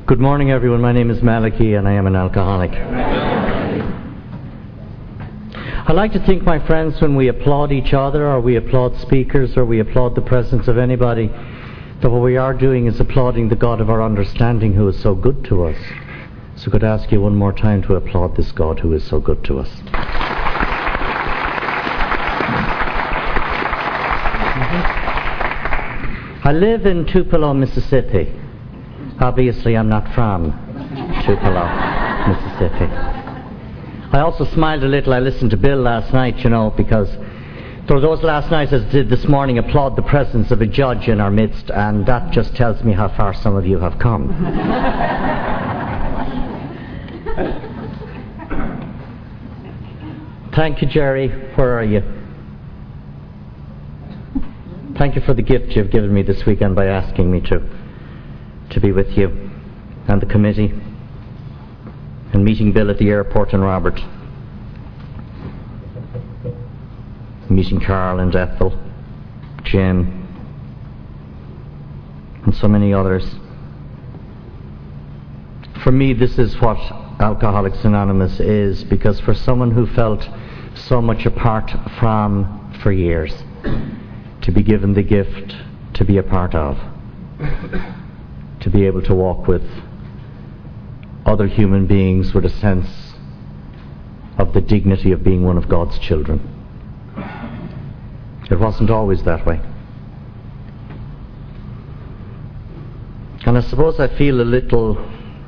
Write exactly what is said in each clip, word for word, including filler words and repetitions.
Good morning, everyone. My name is Malachy, and I am an alcoholic. I like to think, my friends, when we applaud each other, or we applaud speakers, or we applaud the presence of anybody, that what we are doing is applauding the God of our understanding who is so good to us. So could I ask you one more time to applaud this God who is so good to us. I live in Tupelo, Mississippi. Obviously, I'm not from Tupelo, Mississippi. I also smiled a little. I listened to Bill last night, you know, because there were those last night, as did this morning, applaud the presence of a judge in our midst, and that just tells me how far some of you have come. Thank you, Jerry. Where are you? Thank you for the gift you've given me this weekend by asking me to. to be with you and the committee, and meeting Bill at the airport and Robert, meeting Carl and Ethel, Jim, and so many others. For me, this is what Alcoholics Anonymous is, because for someone who felt so much apart from for years, to be given the gift to be a part of, to be able to walk with other human beings with a sense of the dignity of being one of God's children. It wasn't always that way. And I suppose I feel a little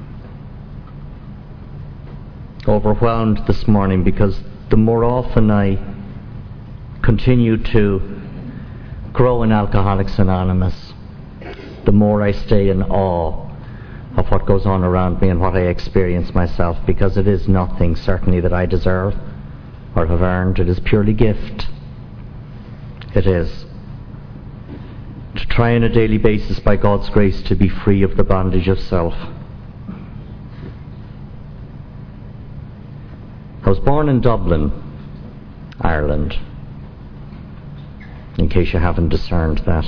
overwhelmed this morning, because the more often I continue to grow in Alcoholics Anonymous, the more I stay in awe of what goes on around me and what I experience myself, because it is nothing, certainly, that I deserve or have earned. It is purely gift. It is. To try on a daily basis, by God's grace, to be free of the bondage of self. I was born in Dublin, Ireland, in case you haven't discerned that.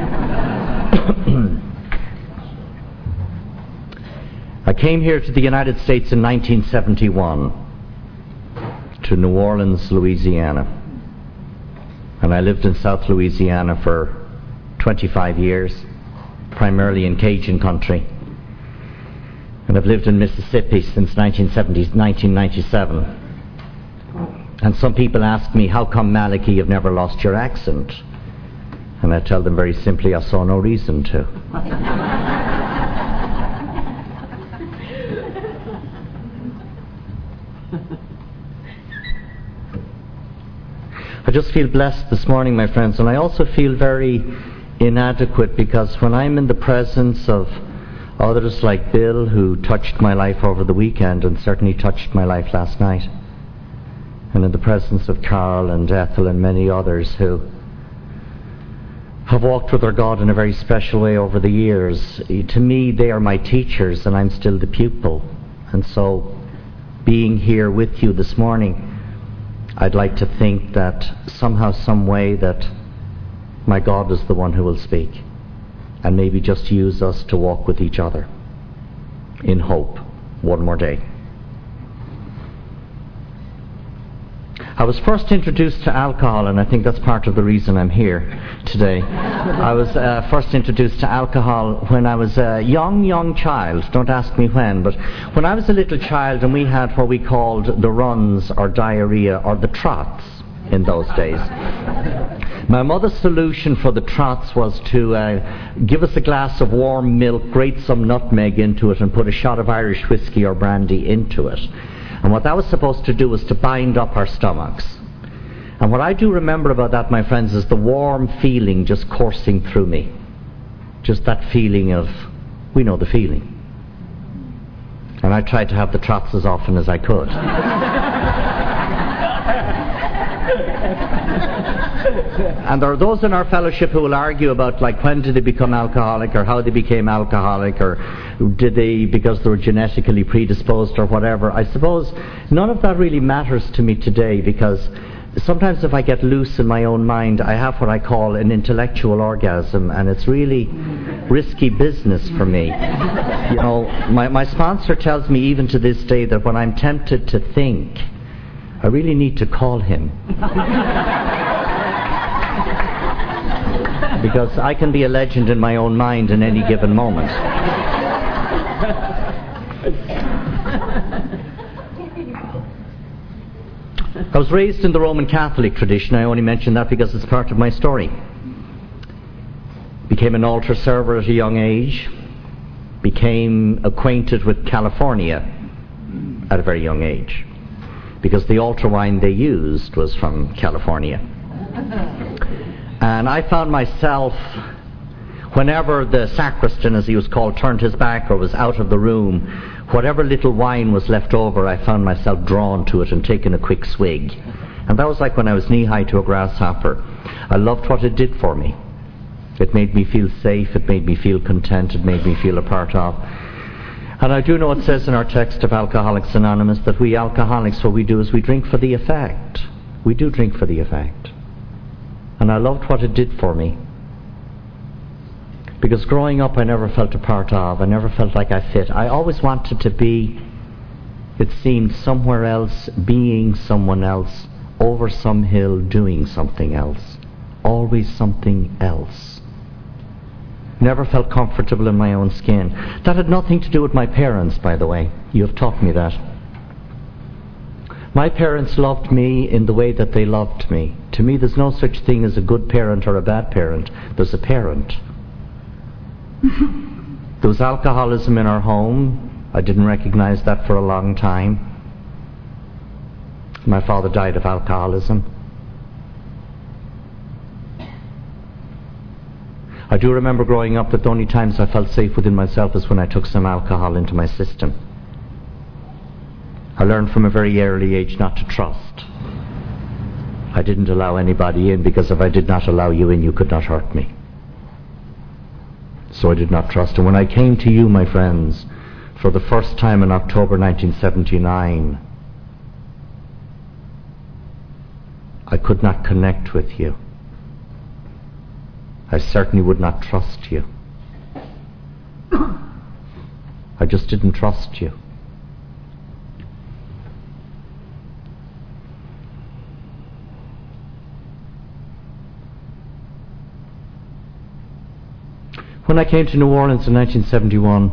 I came here to the United States in nineteen seventy-one, to New Orleans, Louisiana. And I lived in South Louisiana for twenty-five years, primarily in Cajun country. And I've lived in Mississippi since nineteen ninety-seven. And some people ask me, how come, Malachy, you've never lost your accent? And I tell them very simply, I saw no reason to. I just feel blessed this morning, my friends, and I also feel very inadequate, because when I'm in the presence of others like Bill, who touched my life over the weekend and certainly touched my life last night, and in the presence of Carl and Ethel and many others who have walked with their God in a very special way over the years, to me they are my teachers and I'm still the pupil. And so, being here with you this morning, I'd like to think that somehow, some way, that my God is the one who will speak, and maybe just use us to walk with each other in hope one more day. I was first introduced to alcohol, and I think that's part of the reason I'm here today. I was uh, first introduced to alcohol when I was a young, young child. Don't ask me when, but when I was a little child, and we had what we called the runs or diarrhea or the trots in those days. My mother's solution for the trots was to uh, give us a glass of warm milk, grate some nutmeg into it, and put a shot of Irish whiskey or brandy into it. And what that was supposed to do was to bind up our stomachs. And what I do remember about that, my friends, is the warm feeling just coursing through me. Just that feeling of, we know the feeling. And I tried to have the trots as often as I could. And there are those in our fellowship who will argue about, like, when did they become alcoholic, or how they became alcoholic, or did they because they were genetically predisposed or whatever. I suppose none of that really matters to me today, because sometimes if I get loose in my own mind, I have what I call an intellectual orgasm, and it's really risky business for me. You know, my, my sponsor tells me even to this day that when I'm tempted to think, I really need to call him. Because I can be a legend in my own mind in any given moment. I was raised in the Roman Catholic tradition. I only mention that because it's part of my story. Became an altar server at a young age. Became acquainted with California at a very young age, because the altar wine they used was from California. And I found myself, whenever the sacristan, as he was called, turned his back or was out of the room, whatever little wine was left over, I found myself drawn to it and taking a quick swig. And that was like when I was knee-high to a grasshopper. I loved what it did for me. It made me feel safe, it made me feel content, it made me feel a part of. And I do know it says in our text of Alcoholics Anonymous that we alcoholics, what we do is we drink for the effect. We do drink for the effect. And I loved what it did for me. Because growing up I never felt a part of, I never felt like I fit. I always wanted to be, it seemed, somewhere else, being someone else, over some hill, doing something else. Always something else. Never felt comfortable in my own skin. That had nothing to do with my parents, by the way. You have taught me that. My parents loved me in the way that they loved me. To me, there's no such thing as a good parent or a bad parent. There's a parent. There was alcoholism in our home. I didn't recognize that for a long time. My father died of alcoholism. I do remember growing up that the only times I felt safe within myself was when I took some alcohol into my system. I learned from a very early age not to trust. I didn't allow anybody in, because if I did not allow you in, you could not hurt me. So I did not trust. And when I came to you, my friends, for the first time in October nineteen seventy-nine, I could not connect with you. I certainly would not trust you. I just didn't trust you. When I came to New Orleans in nineteen seventy-one,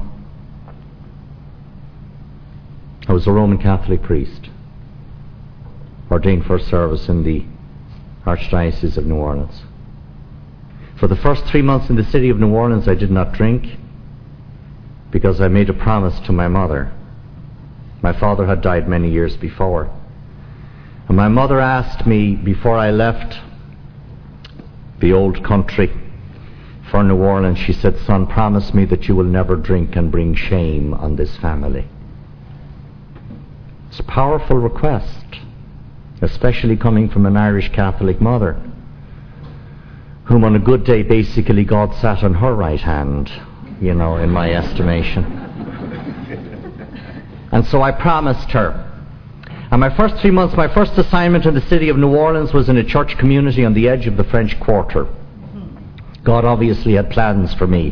I was a Roman Catholic priest, ordained for service in the Archdiocese of New Orleans. For the first three months in the city of New Orleans, I did not drink, because I made a promise to my mother. My father had died many years before. And my mother asked me, before I left the old country for New Orleans, she said, "Son, promise me that you will never drink and bring shame on this family." It's a powerful request, especially coming from an Irish Catholic mother, whom on a good day basically God sat on her right hand, you know, in my estimation. And so I promised her. And my first three months, my first assignment in the city of New Orleans was in a church community on the edge of the French Quarter. God obviously had plans for me.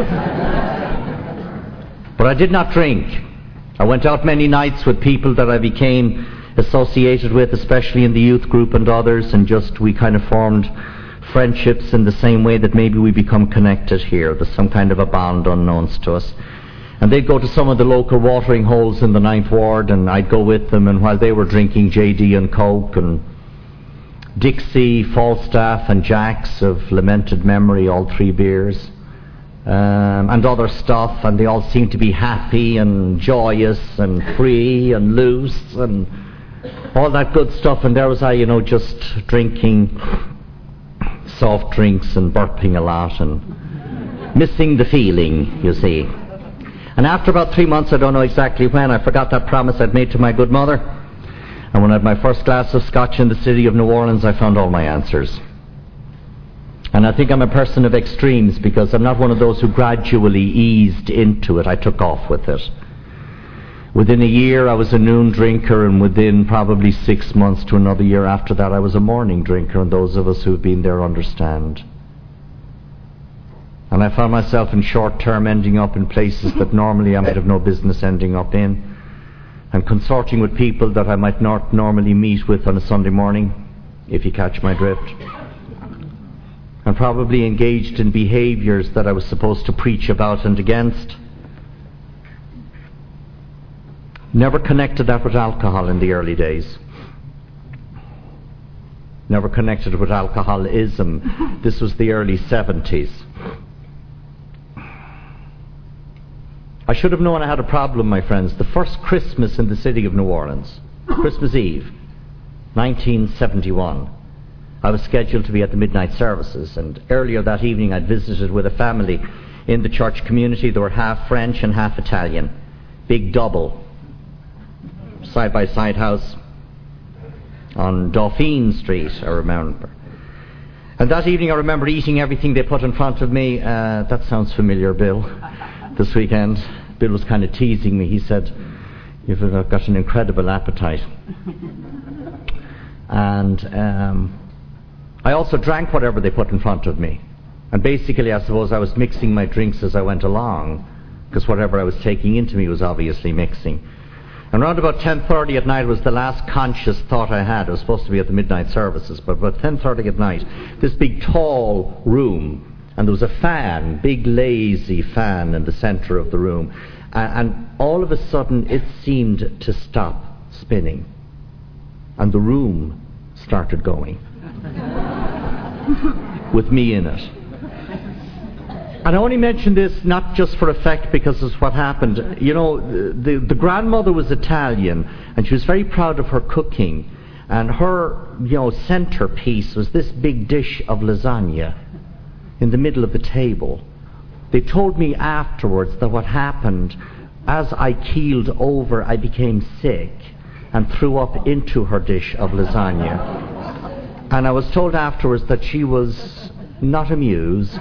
But I did not drink. I went out many nights with people that I became associated with, especially in the youth group and others, and just we kind of formed friendships in the same way that maybe we become connected here. There's some kind of a bond unknowns to us. And they'd go to some of the local watering holes in the Ninth Ward, and I'd go with them, and while they were drinking J D and Coke and Dixie, Falstaff and Jack's of lamented memory, all three beers, um, and other stuff, and they all seemed to be happy and joyous and free and loose and all that good stuff, and there was I, you know, just drinking soft drinks and burping a lot and missing the feeling, you see. And after about three months, I don't know exactly when, I forgot that promise I'd made to my good mother. And when I had my first glass of scotch in the city of New Orleans, I found all my answers. And I think I'm a person of extremes, because I'm not one of those who gradually eased into it. I took off with it. Within a year I was a noon drinker, and within probably six months to another year after that I was a morning drinker, and those of us who have been there understand. And I found myself in short term ending up in places that normally I might have no business ending up in, and consorting with people that I might not normally meet with on a Sunday morning, if you catch my drift, and probably engaged in behaviours that I was supposed to preach about and against. Never connected that with alcohol in the early days. Never connected it with alcoholism. This was the early seventies. I should have known I had a problem, my friends. The first Christmas in the city of New Orleans, Christmas Eve, nineteen seventy-one, I was scheduled to be at the midnight services, and earlier that evening I'd visited with a family in the church community. They were half French and half Italian. Big double, side-by-side house on Dauphine Street, I remember. And that evening I remember eating everything they put in front of me. Uh, that sounds familiar, Bill. This weekend, Bill was kind of teasing me. He said, "You've got an incredible appetite." And um, I also drank whatever they put in front of me. And basically, I suppose I was mixing my drinks as I went along, because whatever I was taking into me was obviously mixing. And around about ten thirty at night was the last conscious thought I had. I was supposed to be at the midnight services, but about ten thirty at night, this big tall room, and there was a fan, big lazy fan in the centre of the room, and, and all of a sudden it seemed to stop spinning, and the room started going with me in it. And I only mention this not just for effect, because it's what happened. You know, the, the grandmother was Italian, and she was very proud of her cooking, and her, you know, centerpiece was this big dish of lasagna in the middle of the table. They told me afterwards that what happened, as I keeled over, I became sick and threw up into her dish of lasagna. And I was told afterwards that she was not amused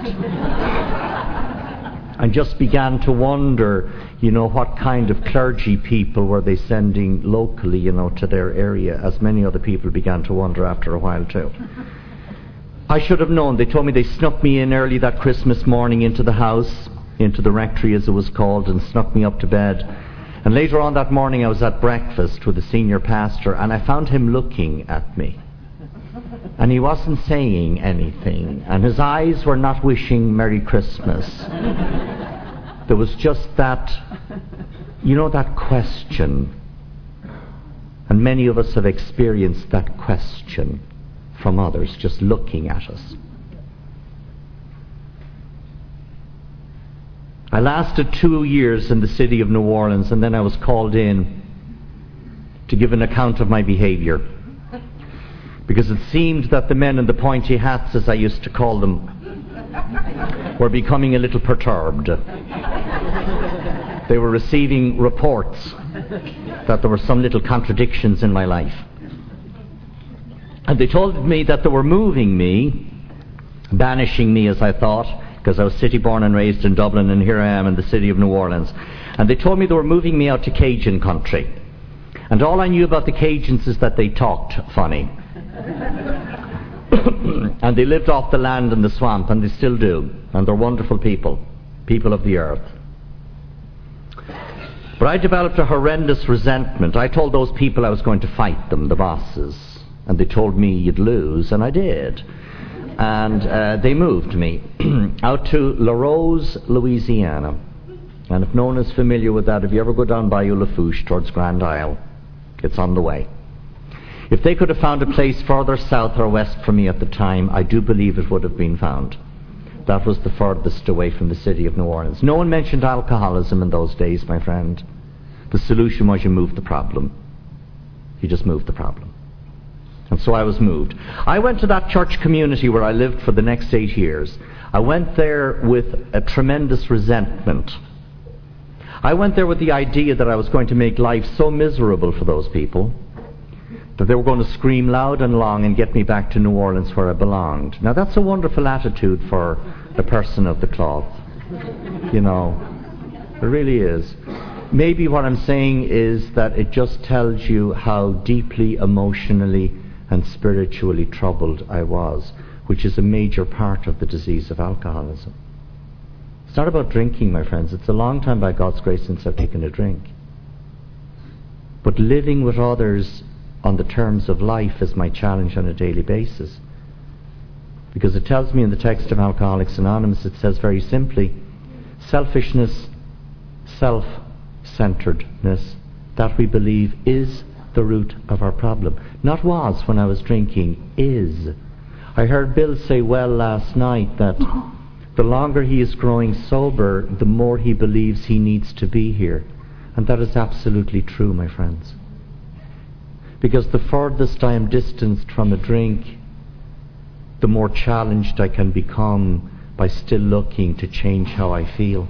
and just began to wonder, you know, what kind of clergy people were they sending locally, you know, to their area, as many other people began to wonder after a while too. I should have known. They told me they snuck me in early that Christmas morning into the house, into the rectory as it was called, and snuck me up to bed. And later on that morning I was at breakfast with the senior pastor, and I found him looking at me. And he wasn't saying anything, and his eyes were not wishing Merry Christmas. There was just that, you know, that question. And many of us have experienced that question from others, just looking at us. I lasted two years in the city of New Orleans, and then I was called in to give an account of my behaviour, because it seemed that the men in the pointy hats, as I used to call them, were becoming a little perturbed. They were receiving reports that there were some little contradictions in my life. And they told me that they were moving me, banishing me as I thought, because I was city born and raised in Dublin, and here I am in the city of New Orleans. And they told me they were moving me out to Cajun country. And all I knew about the Cajuns is that they talked funny. And they lived off the land and the swamp, and they still do. And they're wonderful people, people of the earth. But I developed a horrendous resentment. I told those people I was going to fight them, the bosses. And they told me you'd lose, and I did. And uh, they moved me out to La Rose, Louisiana. And if no one is familiar with that, if you ever go down Bayou Lafourche towards Grand Isle, it's on the way. If they could have found a place further south or west from me at the time, I do believe it would have been found. That was the furthest away from the city of New Orleans. No one mentioned alcoholism in those days, my friend. The solution was you moved the problem. You just moved the problem. And so I was moved. I went to that church community where I lived for the next eight years. I went there with a tremendous resentment. I went there with the idea that I was going to make life so miserable for those people that they were going to scream loud and long and get me back to New Orleans where I belonged. Now that's a wonderful attitude for a person of the cloth. You know, it really is. maybe what I'm saying is that it just tells you how deeply emotionally and spiritually troubled I was, which is a major part of the disease of alcoholism. It's not about drinking, my friends. It's a long time by God's grace since I've taken a drink. But living with others on the terms of life is my challenge on a daily basis. Because it tells me in the text of Alcoholics Anonymous, it says very simply, selfishness, self-centeredness, that we believe is the root of our problem. Not was when I was drinking, is. I heard Bill say well last night that the longer he is growing sober, the more he believes he needs to be here. And that is absolutely true, my friends. Because the furthest I am distanced from a drink, the more challenged I can become by still looking to change how I feel.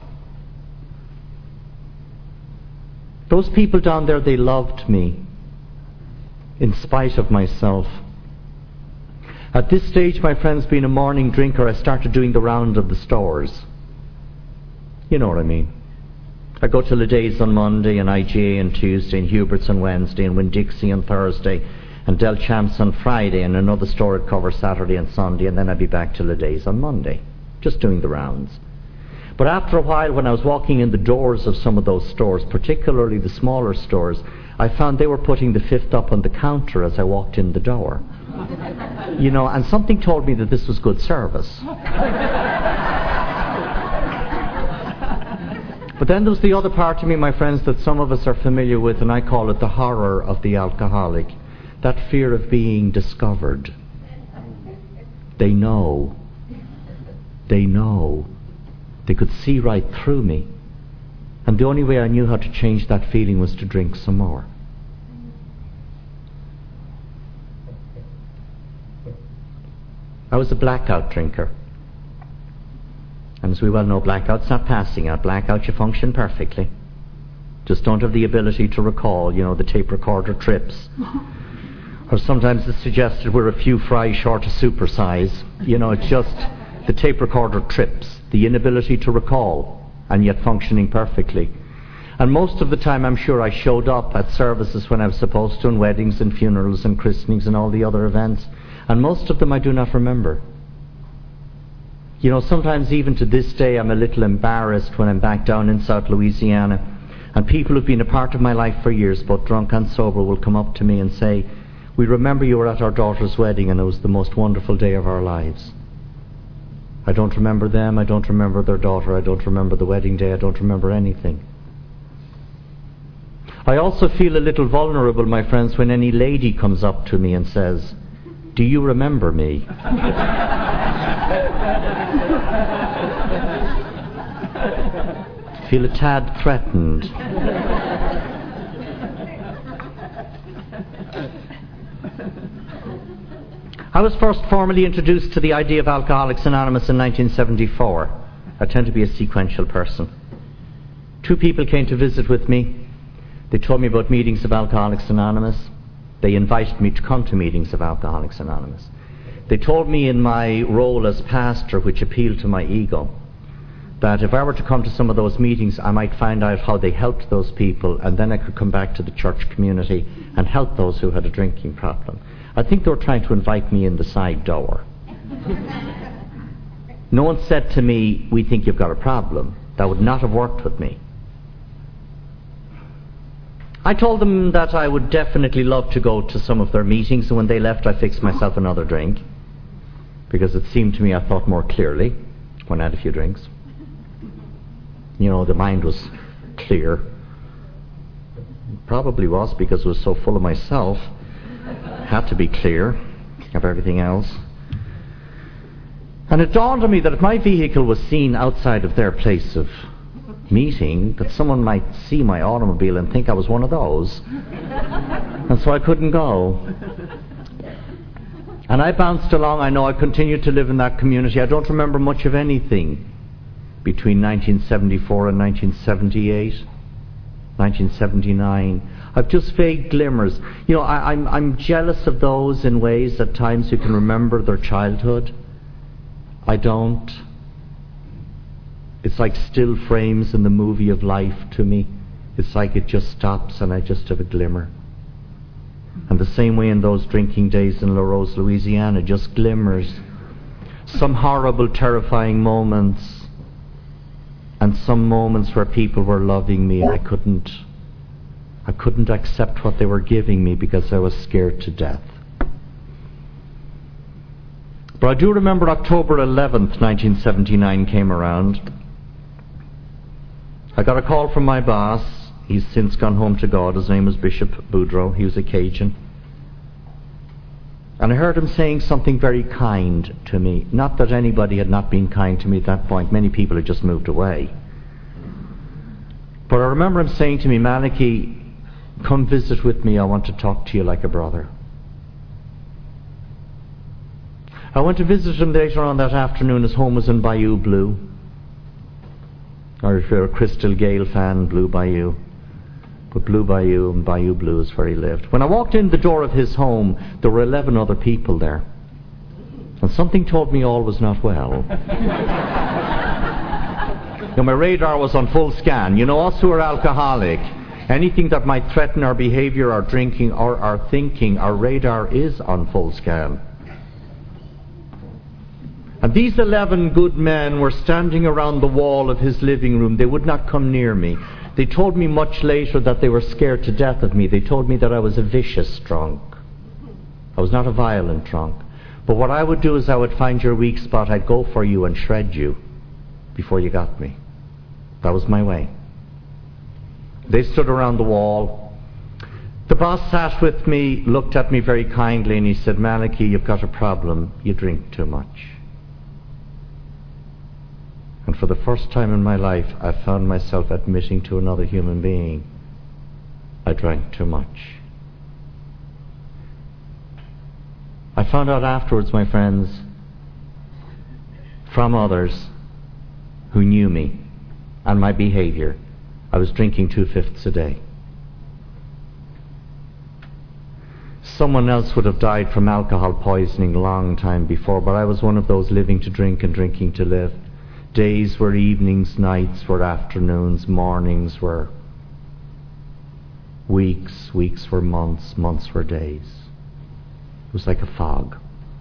Those people down there, they loved me in spite of myself. At this stage, my friends, being a morning drinker, I started doing the round of the stores. You know what I mean. I go to Ledays on Monday, and I G A on Tuesday, and Hubert's on Wednesday, and Winn-Dixie on Thursday, and Del Champs on Friday, and another store at Cover Saturday and Sunday, and then I'd be back to Ledays on Monday, just doing the rounds. But after a while, when I was walking in the doors of some of those stores, particularly the smaller stores, I found they were putting the fifth up on the counter as I walked in the door. You know, and something told me that this was good service. But then there was the other part of me, my friends, that some of us are familiar with, and I call it the horror of the alcoholic. That fear of being discovered. They know. They know. They could see right through me. And the only way I knew how to change that feeling was to drink some more. I was a blackout drinker. And as we well know, blackout's not passing out. Blackout, you function perfectly. Just don't have the ability to recall, you know, the tape recorder trips. Or sometimes it's suggested we're a few fries short of supersize. You know, it's just the tape recorder trips. The inability to recall, and yet functioning perfectly. And most of the time, I'm sure I showed up at services when I was supposed to, and weddings and funerals and christenings and all the other events. And most of them I do not remember. You know, sometimes even to this day I'm a little embarrassed when I'm back down in South Louisiana, and people who've been a part of my life for years, both drunk and sober, will come up to me and say, "We remember you were at our daughter's wedding and it was the most wonderful day of our lives." I don't remember them, I don't remember their daughter, I don't remember the wedding day, I don't remember anything. I also feel a little vulnerable, my friends, when any lady comes up to me and says, "Do you remember me?" Feel a tad threatened. I was first formally introduced to the idea of Alcoholics Anonymous in nineteen seventy-four. I tend to be a sequential person. Two people came to visit with me. They told me about meetings of Alcoholics Anonymous. They invited me to come to meetings of Alcoholics Anonymous. They told me in my role as pastor, which appealed to my ego, that if I were to come to some of those meetings, I might find out how they helped those people, and then I could come back to the church community and help those who had a drinking problem. I think they were trying to invite me in the side door. No one said to me, "We think you've got a problem." That would not have worked with me. I told them that I would definitely love to go to some of their meetings, and when they left I fixed myself another drink, because it seemed to me I thought more clearly when I had a few drinks. You know, the mind was clear. Probably was because it was so full of myself. Had to be clear of everything else. And it dawned on me that if my vehicle was seen outside of their place of meeting, that someone might see my automobile and think I was one of those. And so I couldn't go. And I bounced along. I know I continued to live in that community. I don't remember much of anything between nineteen seventy-four and nineteen seventy-eight, nineteen seventy-nine. I've just vague glimmers. You know, I, I'm, I'm jealous of those in ways at times who can remember their childhood. I don't. It's like still frames in the movie of life to me. It's like it just stops and I just have a glimmer. And the same way in those drinking days in La Rose, Louisiana, just glimmers. Some horrible, terrifying moments, and some moments where people were loving me and I couldn't, I couldn't accept what they were giving me because I was scared to death. But I do remember October eleventh, nineteen seventy-nine came around. I got a call from my boss. He's since gone home to God. His name was Bishop Boudreau. He was a Cajun. And I heard him saying something very kind to me. Not that anybody had not been kind to me at that point. Many people had just moved away. But I remember him saying to me, Malachy, come visit with me. I want to talk to you like a brother. I went to visit him later on that afternoon. His home was in Bayou Blue. Or if you're a Crystal Gale fan, Blue Bayou. But Blue Bayou and Bayou Blue is where he lived. When I walked in the door of his home, there were eleven other people there. And something told me all was not well. You know, my radar was on full scan. You know, us who are alcoholic, anything that might threaten our behavior, our drinking, or our thinking, our radar is on full scan. And these eleven good men were standing around the wall of his living room. They would not come near me. They told me much later that they were scared to death of me. They told me that I was a vicious drunk. I was not a violent drunk. But what I would do is I would find your weak spot. I'd go for you and shred you before you got me. That was my way. They stood around the wall. The boss sat with me, looked at me very kindly, and he said, Malachy, you've got a problem. You drink too much. And for the first time in my life, I found myself admitting to another human being, I drank too much. I found out afterwards, my friends, from others who knew me and my behavior, I was drinking two-fifths a day. Someone else would have died from alcohol poisoning a long time before, but I was one of those living to drink and drinking to live. Days were evenings, nights were afternoons, mornings were weeks, weeks were months, months were days. It was like a fog.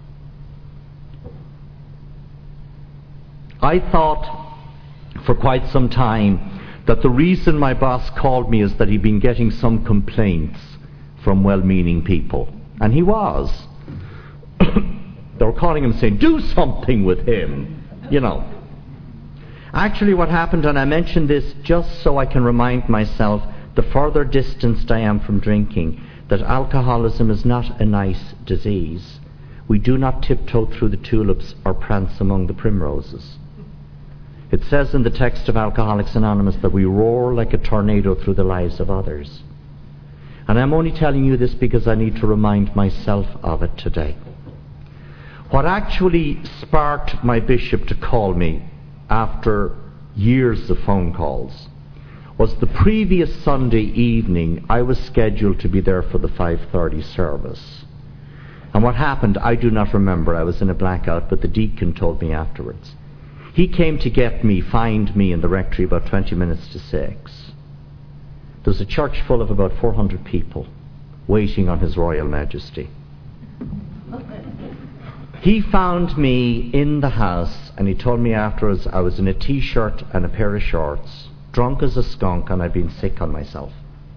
I thought for quite some time that the reason my boss called me is that he'd been getting some complaints from well-meaning people. And he was. They were calling him saying, do something with him, you know. Actually what happened, and I mention this just so I can remind myself, the further distanced I am from drinking, that alcoholism is not a nice disease. We do not tiptoe through the tulips or prance among the primroses. It says in the text of Alcoholics Anonymous that we roar like a tornado through the lives of others. And I'm only telling you this because I need to remind myself of it today. What actually sparked my bishop to call me after years of phone calls was the previous Sunday evening. I was scheduled to be there for the five thirty service. And what happened, I do not remember. I was in a blackout, but the deacon told me afterwards. He came to get me, find me in the rectory about twenty minutes to six. There was a church full of about four hundred people waiting on His Royal Majesty. He found me in the house, and he told me afterwards I was in a t-shirt and a pair of shorts, drunk as a skunk, and I'd been sick on myself.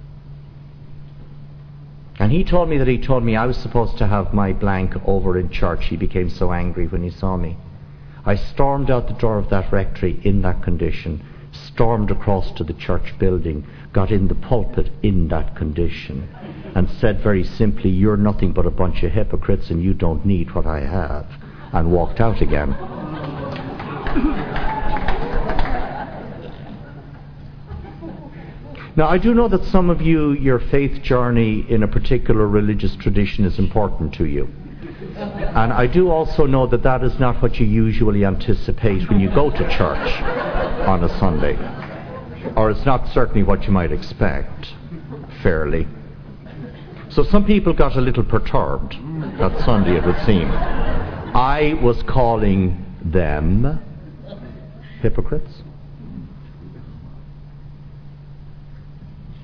And he told me that he told me I was supposed to have my blank over in church. He became so angry when he saw me. I stormed out the door of that rectory in that condition, stormed across to the church building, got in the pulpit in that condition, and said very simply, you're nothing but a bunch of hypocrites and you don't need what I have, and walked out again. Now, I do know that some of you, your faith journey in a particular religious tradition is important to you. And I do also know that that is not what you usually anticipate when you go to church on a Sunday. Or it's not certainly what you might expect, fairly. So some people got a little perturbed that Sunday, it would seem. I was calling them hypocrites.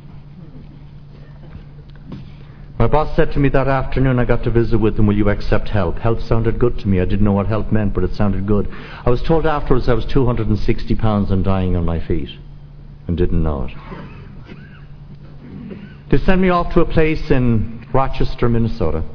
My boss said to me that afternoon I got to visit with him, will you accept help? Help sounded good to me. I didn't know what help meant, but it sounded good. I was told afterwards I was two hundred sixty pounds and dying on my feet, and didn't know it. They sent me off to a place in Rochester, Minnesota.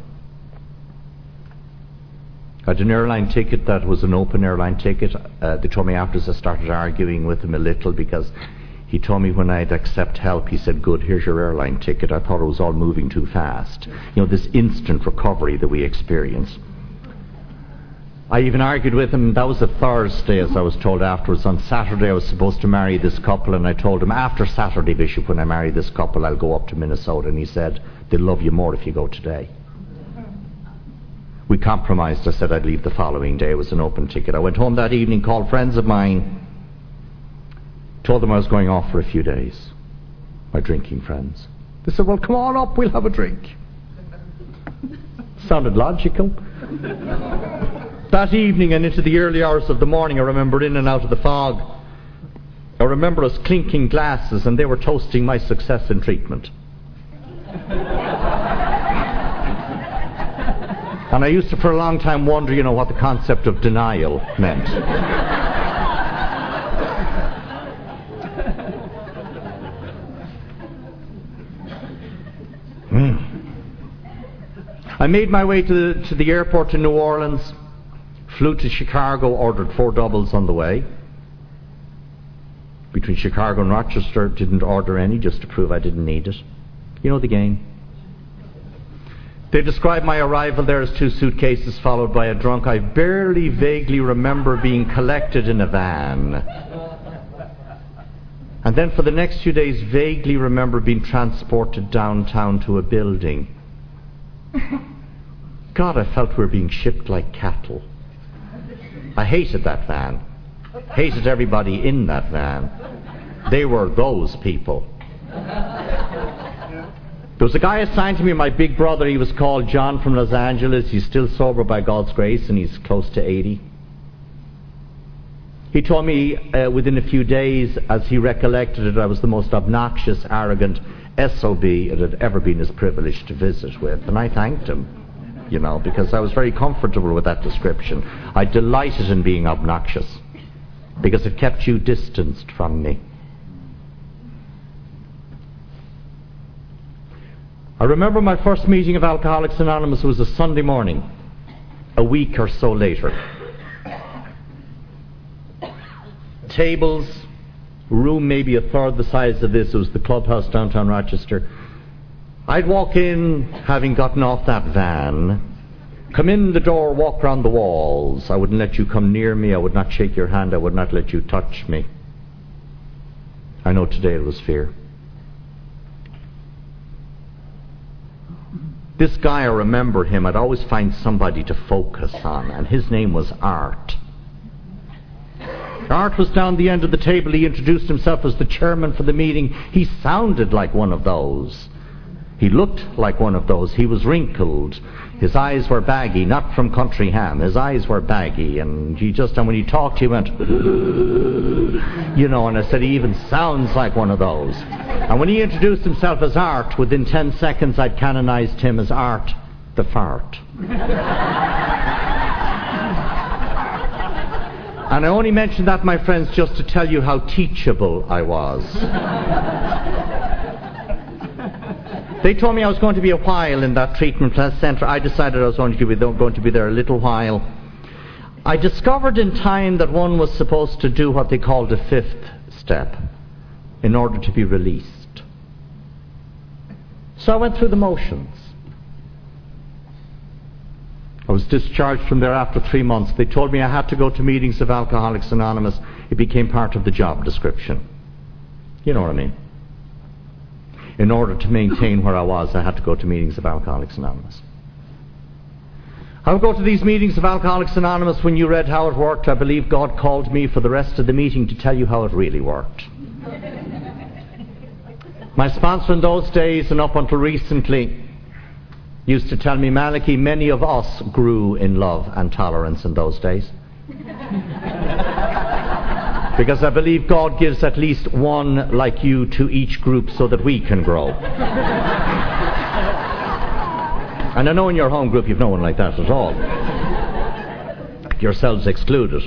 I had an airline ticket that was an open airline ticket. Uh, they told me afterwards I started arguing with him a little because he told me when I'd accept help, he said, good, here's your airline ticket. I thought it was all moving too fast. You know, this instant recovery that we experience. I even argued with him. That was a Thursday, as I was told afterwards. On Saturday I was supposed to marry this couple, and I told him, after Saturday, Bishop, when I marry this couple, I'll go up to Minnesota. And he said, they'll love you more if you go today. We compromised. I said I'd leave the following day. It was an open ticket. I went home that evening, called friends of mine, told them I was going off for a few days. My drinking friends. They said, well, come on up, we'll have a drink. Sounded logical. That evening and into the early hours of the morning, I remember in and out of the fog, I remember us clinking glasses, and they were toasting my success in treatment. And I used to for a long time wonder, you know, what the concept of denial meant. mm. I made my way to the, to the airport in New Orleans, flew to Chicago, ordered four doubles on the way. Between Chicago and Rochester, didn't order any just to prove I didn't need it. You know the game. They described my arrival there as two suitcases followed by a drunk. I barely vaguely remember being collected in a van. And then for the next few days vaguely remember being transported downtown to a building. God, I felt we were being shipped like cattle. I hated that van. Hated everybody in that van. They were those people. There was a guy assigned to me, my big brother. He was called John from Los Angeles. He's still sober by God's grace, and he's close to eighty. He told me uh, within a few days, as he recollected it, I was the most obnoxious, arrogant S O B it had ever been his privilege to visit with. And I thanked him, you know, because I was very comfortable with that description. I delighted in being obnoxious because it kept you distanced from me. I remember my first meeting of Alcoholics Anonymous was a Sunday morning, a week or so later. Tables, room maybe a third the size of this. It was the clubhouse downtown Rochester. I'd walk in, having gotten off that van, come in the door, walk round the walls. I wouldn't let you come near me. I would not shake your hand. I would not let you touch me. I know today it was fear. This guy, I remember him, I'd always find somebody to focus on, and his name was Art. Art was down the end of the table. He introduced himself as the chairman for the meeting. He sounded like one of those. He looked like one of those. He was wrinkled. His eyes were baggy, not from country ham. His eyes were baggy, and he just, and when he talked, he went, you know, and I said, he even sounds like one of those. And when he introduced himself as Art, within ten seconds I'd canonized him as Art the Fart. And I only mention that, my friends, just to tell you how teachable I was. They told me I was going to be a while in that treatment centre. I decided I was going to be there, going to be there a little while. I discovered in time that one was supposed to do what they called a fifth step in order to be released. So I went through the motions. I was discharged from there after three months. They told me I had to go to meetings of Alcoholics Anonymous. It became part of the job description. You know what I mean? In order to maintain where I was, I had to go to meetings of Alcoholics Anonymous. I would go to these meetings of Alcoholics Anonymous. When you read how it worked, I believe God called me for the rest of the meeting to tell you how it really worked. My sponsor in those days, and up until recently, used to tell me, Malachy, many of us grew in love and tolerance in those days. Because I believe God gives at least one like you to each group so that we can grow. And I know in your home group you've no one like that at all. Yourselves excluded.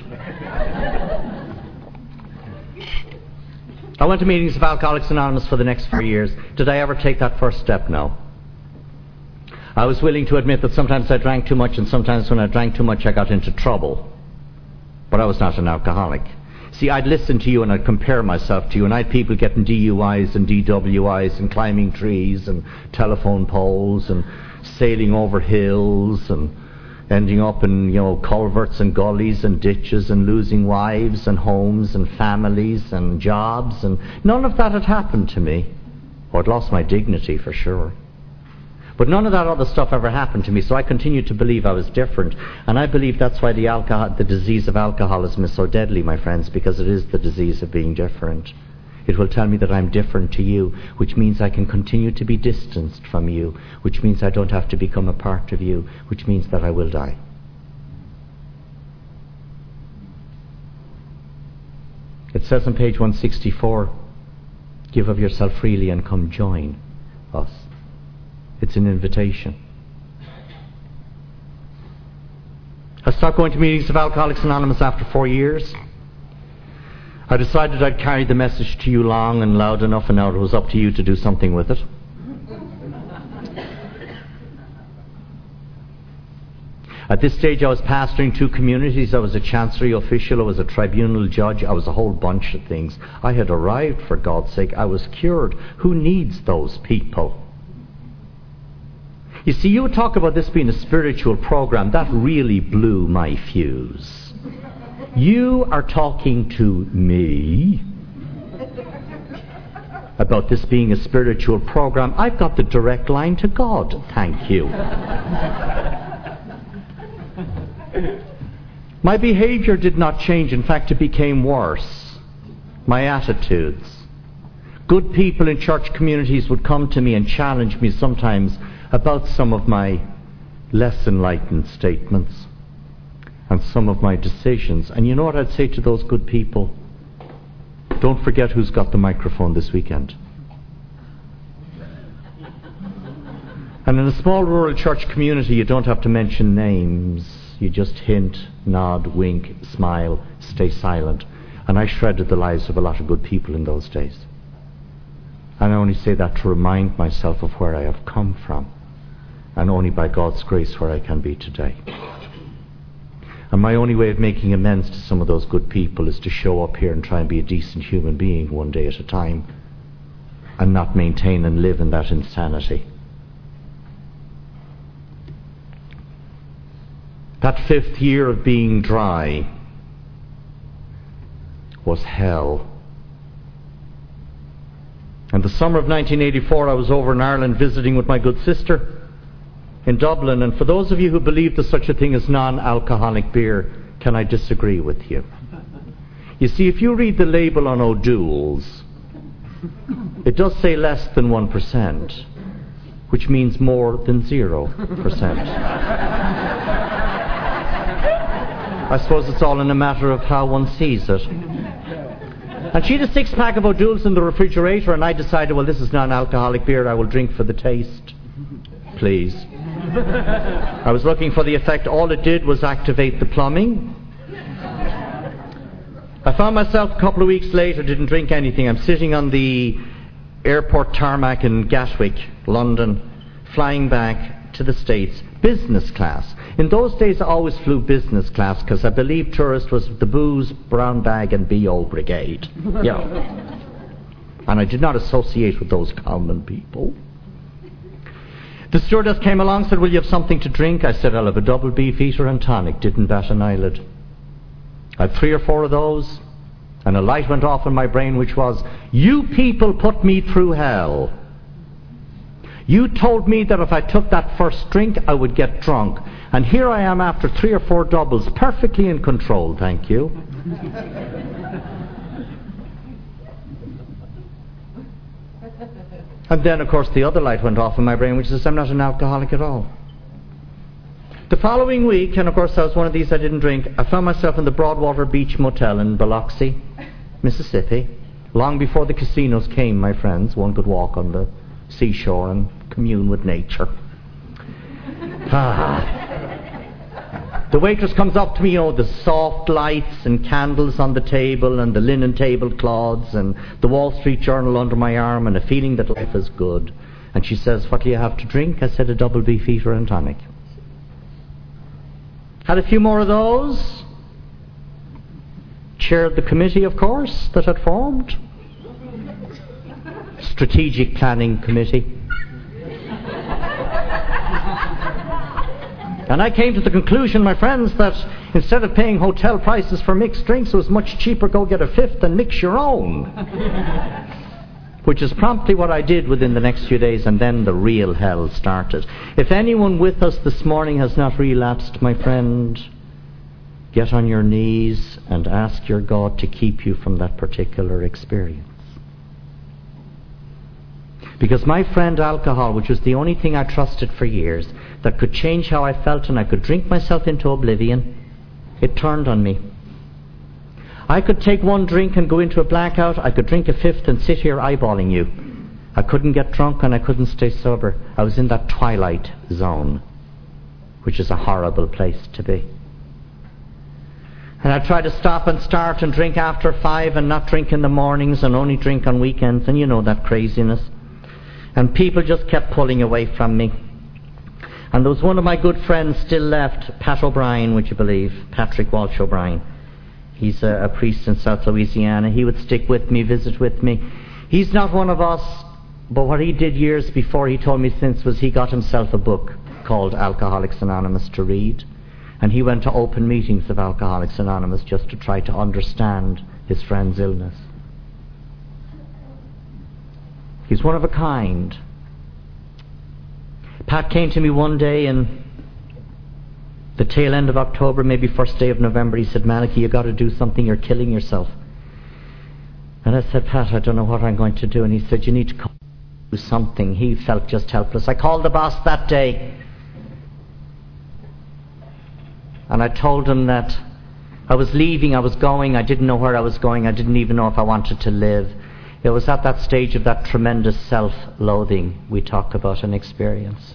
I went to meetings of Alcoholics Anonymous for the next four years. Did I ever take that first step? No. I was willing to admit that sometimes I drank too much, and sometimes when I drank too much I got into trouble. But I was not an alcoholic. See, I'd listen to you and I'd compare myself to you, and I'd people getting D U Is and D W Is and climbing trees and telephone poles and sailing over hills and ending up in, you know, culverts and gullies and ditches and losing wives and homes and families and jobs, and none of that had happened to me. Oh, I'd lost my dignity for sure. But none of that other stuff ever happened to me, so I continued to believe I was different. And I believe that's why the alcohol, the disease of alcoholism is so deadly, my friends, because it is the disease of being different. It will tell me that I'm different to you, which means I can continue to be distanced from you, which means I don't have to become a part of you, which means that I will die. It says on page one sixty-four, give of yourself freely and come join us. It's an invitation. I stopped going to meetings of Alcoholics Anonymous after four years. I decided I'd carry the message to you long and loud enough, and now it was up to you to do something with it. At this stage I was pastoring two communities. I was a chancery official, I was a tribunal judge, I was a whole bunch of things. I had arrived, for God's sake. I was cured. Who needs those people? You see, you talk about this being a spiritual program. That really blew my fuse. You are talking to me about this being a spiritual program. I've got the direct line to God, thank you. My behavior did not change. In fact, it became worse. My attitudes. Good people in church communities would come to me and challenge me sometimes about some of my less enlightened statements and some of my decisions. And you know what I'd say to those good people? Don't forget who's got the microphone this weekend. And in a small rural church community, you don't have to mention names. You just hint, nod, wink, smile, stay silent. And I shredded the lives of a lot of good people in those days. And I only say that to remind myself of where I have come from, and only by God's grace where I can be today. And my only way of making amends to some of those good people is to show up here and try and be a decent human being one day at a time, and not maintain and live in that insanity. That fifth year of being dry was hell. In the summer of nineteen eighty-four, I was over in Ireland visiting with my good sister in Dublin, and for those of you who believe there's such a thing as non-alcoholic beer, can I disagree with you? You see, if you read the label on O'Doul's, it does say less than one percent, which means more than zero percent. I suppose it's all in a matter of how one sees it. And she had a six-pack of O'Doul's in the refrigerator, and I decided, well, this is non-alcoholic beer, I will drink for the taste. Please. I was looking for the effect. All it did was activate the plumbing. I found myself a couple of weeks later, didn't drink anything. I'm sitting on the airport tarmac in Gatwick, London, flying back to the States, business class. In those days I always flew business class because I believe tourist was the booze, brown bag and B O brigade. Yeah. And I did not associate with those common people. The stewardess came along and said, will you have something to drink? I said, I'll have a double beef eater and tonic. Didn't bat an eyelid. I had three or four of those, and a light went off in my brain which was, you people put me through hell. You told me that if I took that first drink I would get drunk, and here I am after three or four doubles, perfectly in control, thank you. And then of course the other light went off in my brain which says I'm not an alcoholic at all. The following week, and of course I was one of these I didn't drink, I found myself in the Broadwater Beach Motel in Biloxi, Mississippi. Long before the casinos came, my friends, one could walk on the seashore and commune with nature. Ah. The waitress comes up to me, you know, the soft lights and candles on the table and the linen tablecloths and the Wall Street Journal under my arm and a feeling that life is good. And she says, what do you have to drink? I said, a double beefeater and tonic. Had a few more of those. Chaired the committee, of course, that had formed. Strategic Planning Committee. And I came to the conclusion, my friends, that instead of paying hotel prices for mixed drinks, it was much cheaper go get a fifth and mix your own. Which is promptly what I did within the next few days, and then the real hell started. If anyone with us this morning has not relapsed, my friend, get on your knees and ask your God to keep you from that particular experience. Because my friend, alcohol, which was the only thing I trusted for years, that could change how I felt and I could drink myself into oblivion, it turned on me. I could take one drink and go into a blackout. I could drink a fifth and sit here eyeballing you. I couldn't get drunk and I couldn't stay sober. I was in that twilight zone, which is a horrible place to be. And I tried to stop and start and drink after five and not drink in the mornings and only drink on weekends, and you know that craziness. And people just kept pulling away from me. And there was one of my good friends still left, Pat O'Brien, would you believe? Patrick Walsh O'Brien. He's a, a priest in South Louisiana. He would stick with me, visit with me. He's not one of us, but what he did years before, he told me since, was he got himself a book called Alcoholics Anonymous to read. And he went to open meetings of Alcoholics Anonymous just to try to understand his friend's illness. He's one of a kind. Pat came to me one day in the tail end of October, maybe first day of November. He said, Malachy, you got to do something, you're killing yourself. And I said, Pat, I don't know what I'm going to do. And he said, you need to call, do something. He felt just helpless. I called the boss that day. And I told him that I was leaving, I was going, I didn't know where I was going, I didn't even know if I wanted to live. It was at that stage of that tremendous self-loathing we talked about and experience.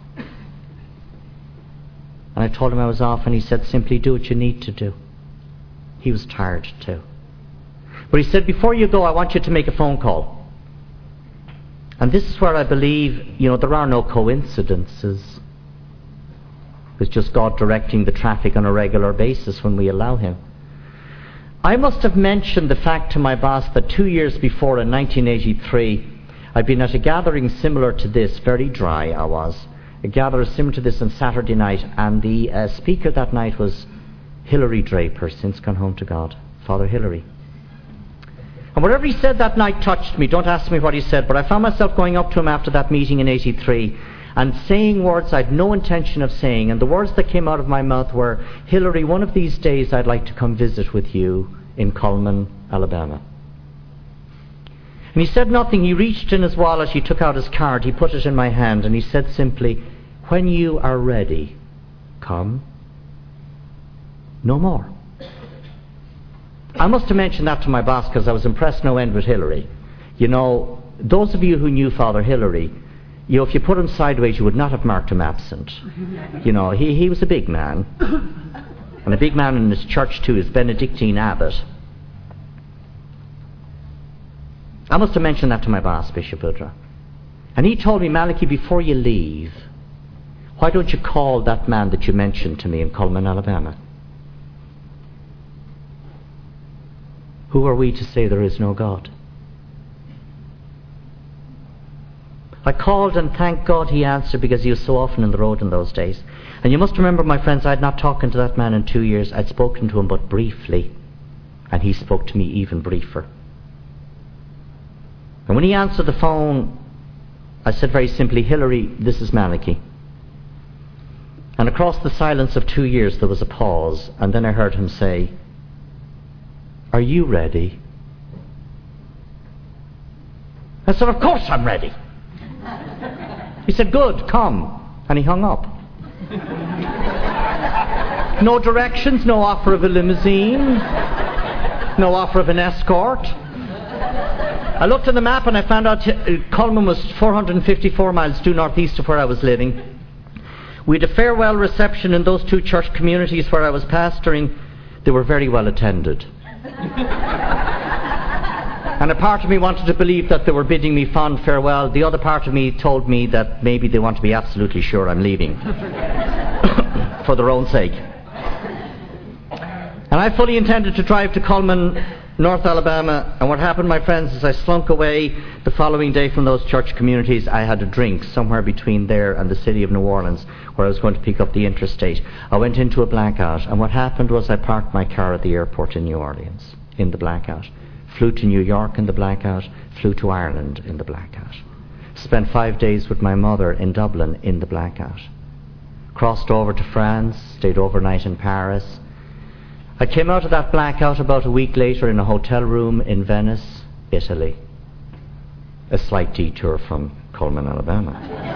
And I told him I was off, and he said, simply do what you need to do. He was tired too. But he said, before you go, I want you to make a phone call. And this is where I believe, you know, there are no coincidences. It's just God directing the traffic on a regular basis when we allow Him. I must have mentioned the fact to my boss that two years before, in nineteen eighty-three, I'd been at a gathering similar to this, very dry I was, a gathering similar to this on Saturday night, and the uh, speaker that night was Hilary Draper, since gone home to God, Father Hilary. And whatever he said that night touched me. Don't ask me what he said, but I found myself going up to him after that meeting in eighty-three and saying words I'd no intention of saying, and the words that came out of my mouth were, Hilary, one of these days I'd like to come visit with you in Cullman, Alabama. And he said nothing. He reached in his wallet, he took out his card, he put it in my hand, and he said simply, when you are ready, come. No more. I must have mentioned that to my boss because I was impressed no end with Hilary. You know, those of you who knew Father Hilary, you know, if you put him sideways, you would not have marked him absent. You know, he, he was a big man. And a big man in his church too, his Benedictine abbot. I must have mentioned that to my boss, Bishop Udra. And he told me, Malachy, before you leave, why don't you call that man that you mentioned to me in Cullman, Alabama? Who are we to say there is no God? I called, and thank God he answered, because he was so often on the road in those days. And you must remember, my friends, I had not talked to that man in two years. I'd spoken to him but briefly, and he spoke to me even briefer. And when he answered the phone, I said very simply, Hilary, this is Malachy. And across the silence of two years there was a pause, and then I heard him say, are you ready? I said, of course I'm ready. He said, good, come. And he hung up. No directions, no offer of a limousine, no offer of an escort. I looked at the map and I found out Cullman was four hundred fifty-four miles due northeast of where I was living. We had a farewell reception in those two church communities where I was pastoring. They were very well attended. And a part of me wanted to believe that they were bidding me fond farewell. The other part of me told me that maybe they want to be absolutely sure I'm leaving. For their own sake. And I fully intended to drive to Cullman, North Alabama. And what happened, my friends, is I slunk away the following day from those church communities. I had a drink somewhere between there and the city of New Orleans, where I was going to pick up the interstate. I went into a blackout. And what happened was I parked my car at the airport in New Orleans, in the blackout. Flew to New York in the blackout, flew to Ireland in the blackout. Spent five days with my mother in Dublin in the blackout. Crossed over to France, stayed overnight in Paris. I came out of that blackout about a week later in a hotel room in Venice, Italy. A slight detour from Cullman, Alabama.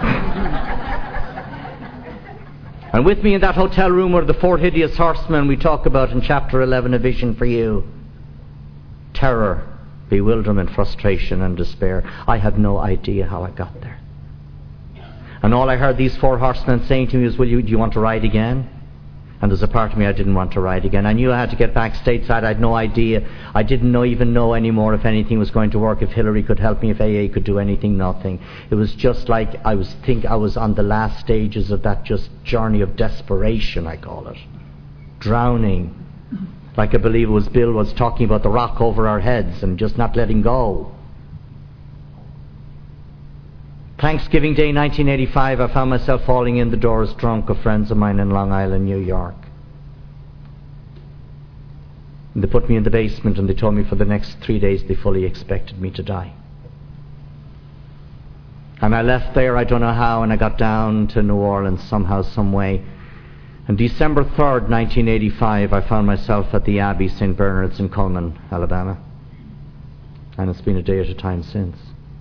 And with me in that hotel room were the four hideous horsemen we talk about in chapter eleven, A Vision for You. Terror, bewilderment, frustration and despair. I had no idea how I got there. And all I heard these four horsemen saying to me was, Will you, do you want to ride again? And there's a part of me I didn't want to ride again. I knew I had to get back stateside. I had no idea. I didn't know, even know anymore if anything was going to work, if Hillary could help me, if A A could do anything, nothing. It was just like I was think I was on the last stages of that just journey of desperation, I call it. Drowning. Like I believe it was Bill was talking about the rock over our heads and just not letting go. Thanksgiving Day nineteen eighty-five, I found myself falling in the doors drunk of friends of mine in Long Island, New York. And they put me in the basement and they told me for the next three days they fully expected me to die. And I left there, I don't know how, and I got down to New Orleans somehow, some way. And December third, nineteen eighty-five, I found myself at the Abbey, Saint Bernard's in Cullman, Alabama. And it's been a day at a time since.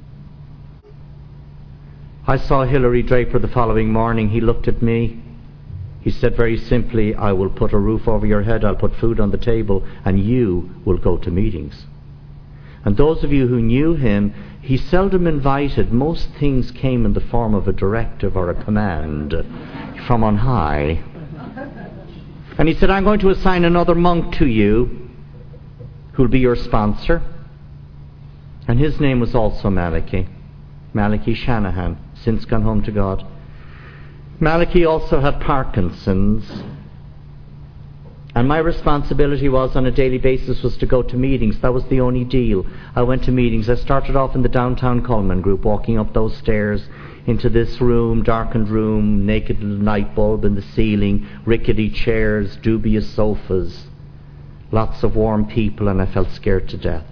I saw Hilary Draper the following morning. He looked at me. He said very simply, I will put a roof over your head, I'll put food on the table, and you will go to meetings. And those of you who knew him, he seldom invited. Most things came in the form of a directive or a command from on high. And he said, I'm going to assign another monk to you who'll be your sponsor. And his name was also Malachi. Malachi Shanahan, since gone home to God. Malachi also had Parkinson's. And my responsibility was, on a daily basis, was to go to meetings. That was the only deal. I went to meetings. I started off in the downtown Cullman group, walking up those stairs into this room, darkened room, naked light bulb in the ceiling, rickety chairs, dubious sofas, lots of warm people, and I felt scared to death.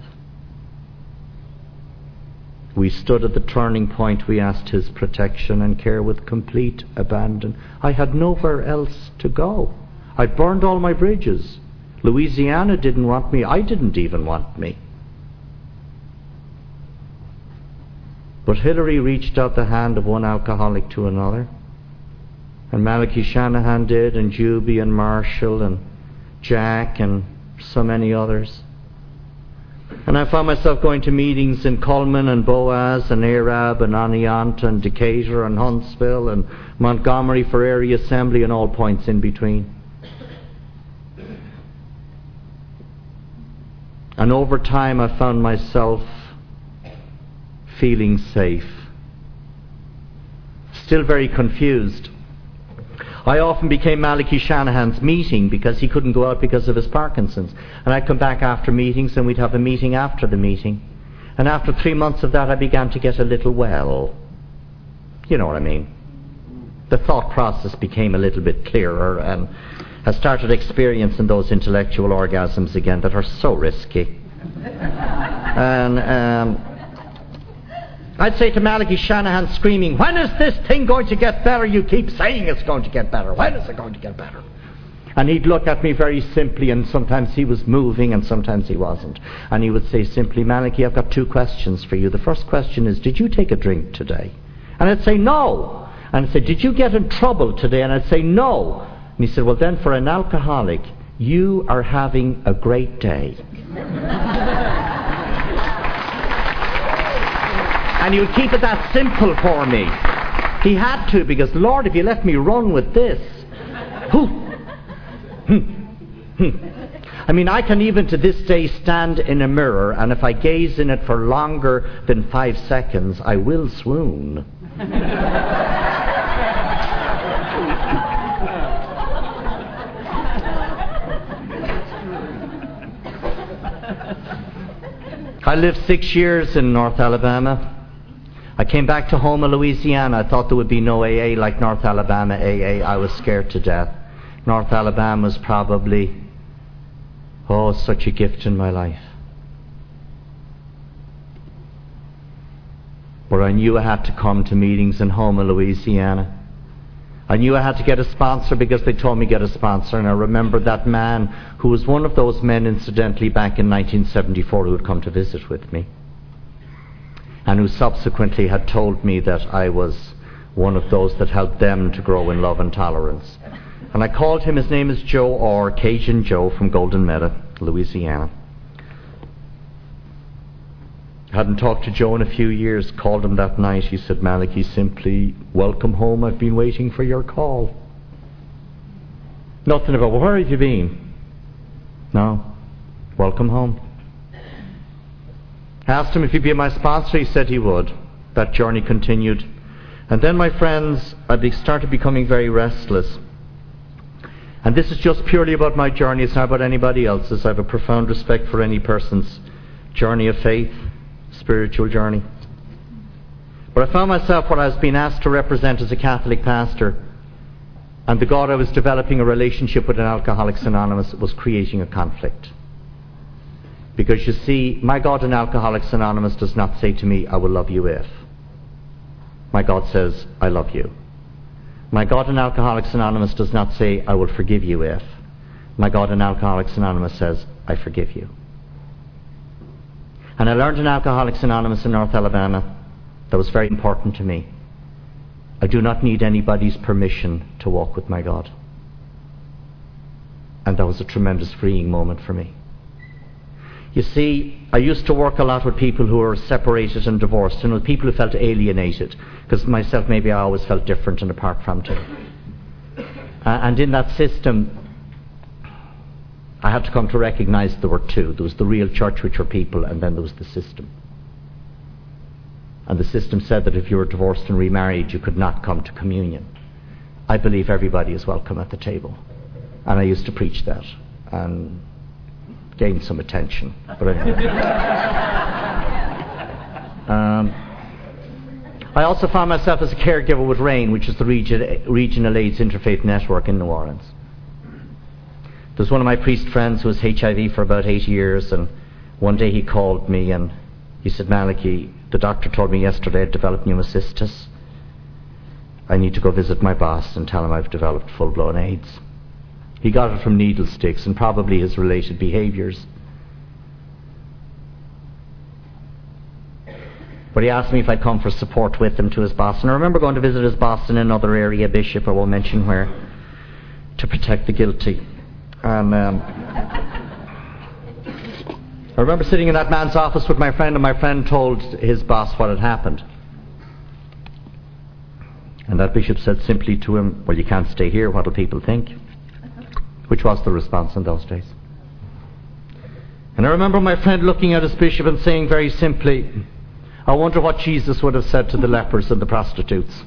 We stood at the turning point. We asked his protection and care with complete abandon. I had nowhere else to go. I burned all my bridges. Louisiana didn't want me. I didn't even want me. But Hillary reached out the hand of one alcoholic to another. And Malachi Shanahan did, and Juby and Marshall and Jack and so many others. And I found myself going to meetings in Cullman and Boaz and Arab and Aniant and Decatur and Huntsville and Montgomery for area assembly and all points in between. And over time I found myself feeling safe. Still very confused. I often became Malachi Shanahan's meeting because he couldn't go out because of his Parkinson's. And I'd come back after meetings and we'd have a meeting after the meeting. And after three months of that I began to get a little well. You know what I mean. The thought process became a little bit clearer and I started experiencing those intellectual orgasms again that are so risky. and um, I'd say to Malachi Shanahan screaming, when is this thing going to get better? You keep saying it's going to get better. When is it going to get better? And he'd look at me very simply, and sometimes he was moving and sometimes he wasn't. And he would say simply, Malachi, I've got two questions for you. The first question is, did you take a drink today? And I'd say, no. And I'd say, did you get in trouble today? And I'd say, no. And he said, well then, for an alcoholic, you are having a great day. And he would keep it that simple for me. He had to, because, Lord, if you let me run with this. I mean, I can even to this day stand in a mirror, and if I gaze in it for longer than five seconds, I will swoon. I lived six years in North Alabama. I came back to Houma, Louisiana. I thought there would be no A A like North Alabama A A. I was scared to death. North Alabama was probably, oh, such a gift in my life. But I knew I had to come to meetings in Houma, Louisiana. I knew I had to get a sponsor because they told me to get a sponsor, and I remembered that man who was one of those men, incidentally, back in nineteen seventy-four who had come to visit with me, and who subsequently had told me that I was one of those that helped them to grow in love and tolerance. And I called him. His name is Joe Orr, Cajun Joe from Golden Meadow, Louisiana. Hadn't talked to Joe in a few years. Called him that night. He said, Malachy, simply, welcome home. I've been waiting for your call. Nothing about, well, where have you been? No. Welcome home. Asked him if he'd be my sponsor. He said he would. That journey continued. And then, my friends, I started becoming very restless. And this is just purely about my journey. It's not about anybody else's. I have a profound respect for any person's journey of faith, spiritual journey. But I found myself what I was being asked to represent as a Catholic pastor, and the God I was developing a relationship with in Alcoholics Anonymous was creating a conflict. Because you see, my God in Alcoholics Anonymous does not say to me, I will love you if. My God says, I love you. My God in Alcoholics Anonymous does not say, I will forgive you if. My God in Alcoholics Anonymous says, I forgive you. And I learned in Alcoholics Anonymous in North Alabama that was very important to me. I do not need anybody's permission to walk with my God. And that was a tremendous freeing moment for me. You see, I used to work a lot with people who were separated and divorced, and with people who felt alienated, because myself, maybe I always felt different and apart from them. Uh, and in that system, I had to come to recognize there were two. There was the real church, which were people, and then there was the system. And the system said that if you were divorced and remarried, you could not come to communion. I believe everybody is welcome at the table. And I used to preach that, and gained some attention. But anyway. um, I also found myself as a caregiver with RAIN, which is the region, Regional AIDS Interfaith Network in New Orleans. There's one of my priest friends who was H I V for about eight years, and one day he called me and he said, Malachy, the doctor told me yesterday I'd developed pneumocystis. I need to go visit my boss and tell him I've developed full-blown AIDS. He got it from needle sticks and probably his related behaviours. But he asked me if I'd come for support with him to his boss. And I remember going to visit his boss in another area, bishop, I won't mention where, to protect the guilty. And um, I remember sitting in that man's office with my friend, and my friend told his boss what had happened. And that bishop said simply to him, well, you can't stay here, what will people think? Which was the response in those days. And I remember my friend looking at his bishop and saying very simply, I wonder what Jesus would have said to the lepers and the prostitutes.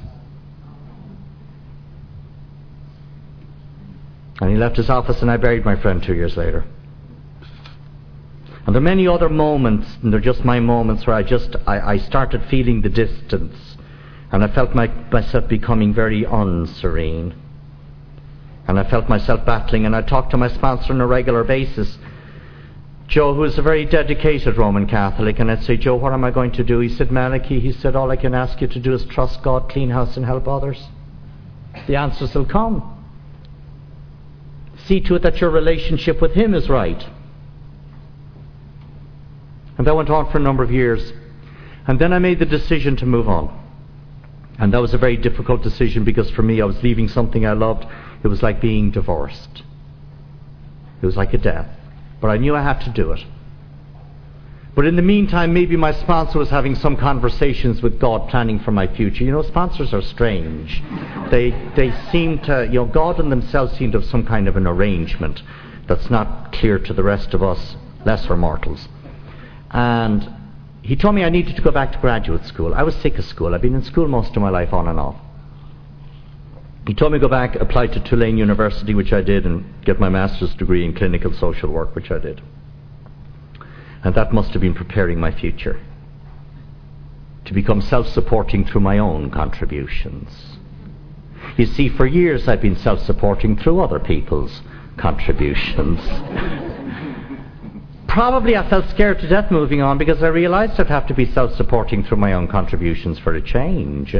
And he left his office, and I buried my friend two years later. And there are many other moments, and they're just my moments, where I just, I, I started feeling the distance, and I felt my, myself becoming very unserene. And I felt myself battling, and I talked to my sponsor on a regular basis, Joe, who is a very dedicated Roman Catholic, and I'd say, Joe, what am I going to do? He said, Malachy, he said, all I can ask you to do is trust God, clean house, and help others. The answers will come. See to it that your relationship with Him is right. And that went on for a number of years. And then I made the decision to move on. And that was a very difficult decision, because for me, I was leaving something I loved. It was like being divorced. It was like a death. But I knew I had to do it. But in the meantime, maybe my sponsor was having some conversations with God, planning for my future. You know, sponsors are strange. They they seem to, you know, God and themselves seem to have some kind of an arrangement that's not clear to the rest of us lesser mortals. And he told me I needed to go back to graduate school. I was sick of school. I've been in school most of my life, on and off. He told me to go back, apply to Tulane University, which I did, and get my master's degree in clinical social work, which I did. And that must have been preparing my future to become self-supporting through my own contributions. You see, for years I've been self-supporting through other people's contributions. Probably I felt scared to death moving on because I realized I'd have to be self-supporting through my own contributions for a change.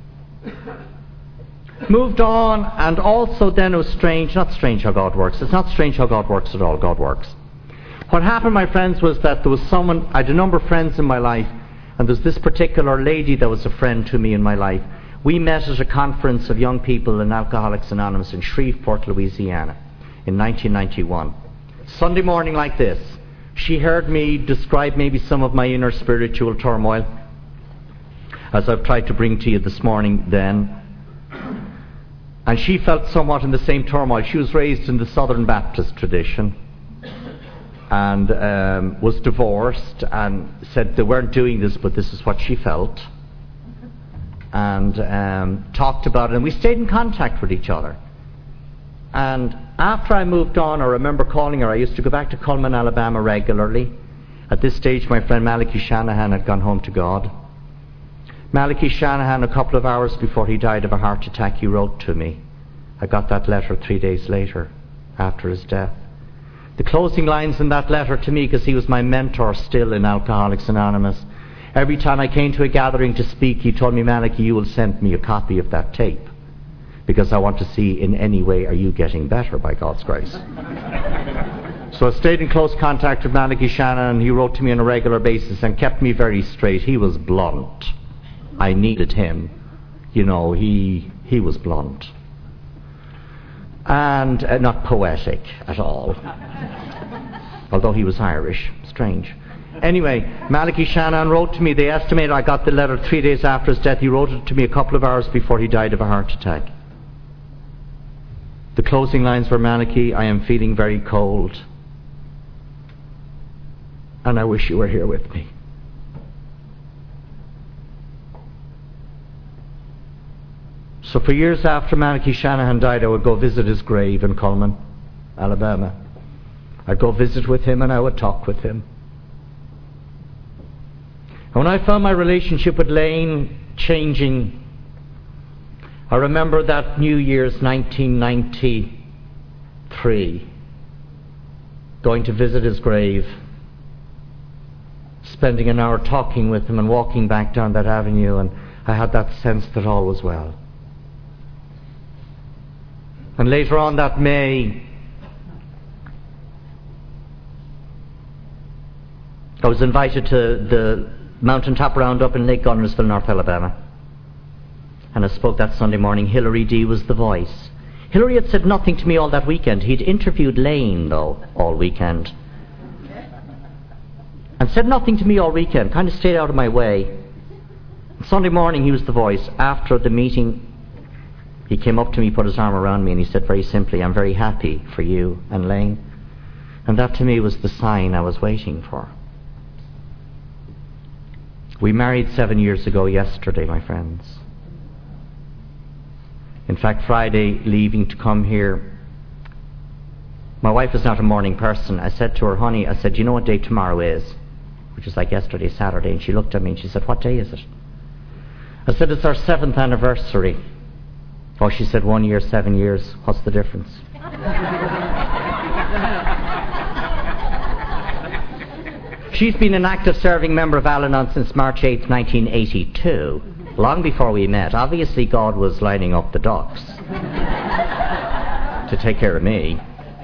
Moved on, and also then it was strange, not strange how God works. It's not strange how God works at all. God works. What happened, my friends, was that there was someone, I had a number of friends in my life, and there's this particular lady that was a friend to me in my life. We met at a conference of young people in Alcoholics Anonymous in Shreveport, Louisiana, in nineteen ninety-one. Sunday morning like this, she heard me describe maybe some of my inner spiritual turmoil, as I've tried to bring to you this morning then. And she felt somewhat in the same turmoil. She was raised in the Southern Baptist tradition, and um, was divorced, and said they weren't doing this, but this is what she felt, and um, talked about it, and we stayed in contact with each other. And after I moved on, I remember calling her. I used to go back to Cullman, Alabama regularly. At this stage, my friend Malachi Shanahan had gone home to God. Malachi Shanahan, a couple of hours before he died of a heart attack, he wrote to me. I got that letter three days later, after his death. The closing lines in that letter to me, because he was my mentor still in Alcoholics Anonymous, every time I came to a gathering to speak, he told me, Malachi, you will send me a copy of that tape, because I want to see in any way are you getting better by God's grace. So I stayed in close contact with Malachi Shanahan, and he wrote to me on a regular basis and kept me very straight. He was blunt. I needed him. You know, he he was blunt. And uh, not poetic at all. Although he was Irish. Strange. Anyway, Malachi Shanahan wrote to me. They estimate I got the letter three days after his death. He wrote it to me a couple of hours before he died of a heart attack. The closing lines were, Malachi, I am feeling very cold, and I wish you were here with me. So for years after Malachi Shanahan died, I would go visit his grave in Cullman, Alabama. I'd go visit with him, and I would talk with him. And when I found my relationship with Lane changing, I remember that New Year's nineteen ninety-three, going to visit his grave, spending an hour talking with him and walking back down that avenue, and I had that sense that all was well. And later on that May, I was invited to the Mountaintop Roundup in Lake Gunnersville, North Alabama. And I spoke that Sunday morning. Hilary D was the voice. Hilary had said nothing to me all that weekend. He'd interviewed Lane, though, all weekend. And said nothing to me all weekend, kind of stayed out of my way. Sunday morning he was the voice. After the meeting, he came up to me, put his arm around me, and he said very simply, I'm very happy for you and Lane. And that to me was the sign I was waiting for. We married seven years ago yesterday, my friends. In fact, Friday, leaving to come here, my wife is not a morning person. I said to her, honey, I said, do you know what day tomorrow is? Which is like yesterday, Saturday. And she looked at me and she said, what day is it? I said, it's our seventh anniversary. Oh, she said, one year, seven years. What's the difference? She's been an active serving member of Al-Anon since March eighth, nineteen eighty-two. Long before we met. Obviously God was lining up the ducks to take care of me.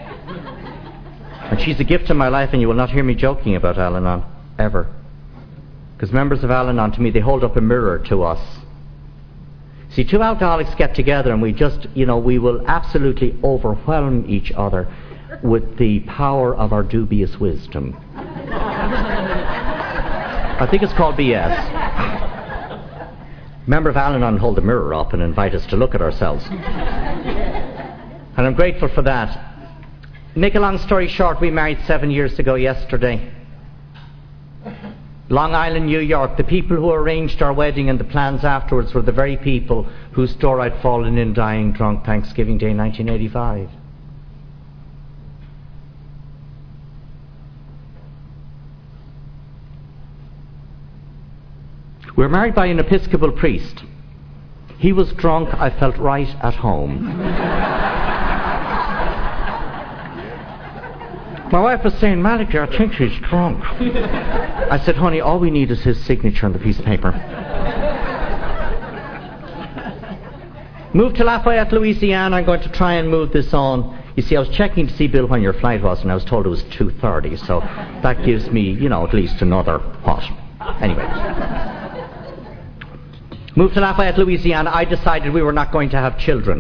And she's a gift in my life, and you will not hear me joking about Al-Anon, ever. Because members of Al-Anon, to me, they hold up a mirror to us. See, two alcoholics get together and we just, you know, we will absolutely overwhelm each other with the power of our dubious wisdom. I think it's called B S. Remember if Al-Anon would hold the mirror up and invite us to look at ourselves. And I'm grateful for that. Make a long story short, we married seven years ago yesterday. Long Island, New York. The people who arranged our wedding and the plans afterwards were the very people whose door I'd fallen in dying drunk Thanksgiving Day nineteen eighty-five. We were married by an Episcopal priest. He was drunk, I felt right at home. My wife was saying, Malachi, I think he's drunk. I said, honey, all we need is his signature on the piece of paper. Moved to Lafayette, Louisiana. I'm going to try and move this on. You see, I was checking to see, Bill, when your flight was, and I was told it was two thirty, so that gives me, you know, at least another, what? Anyway. Moved to Lafayette, Louisiana. I decided we were not going to have children.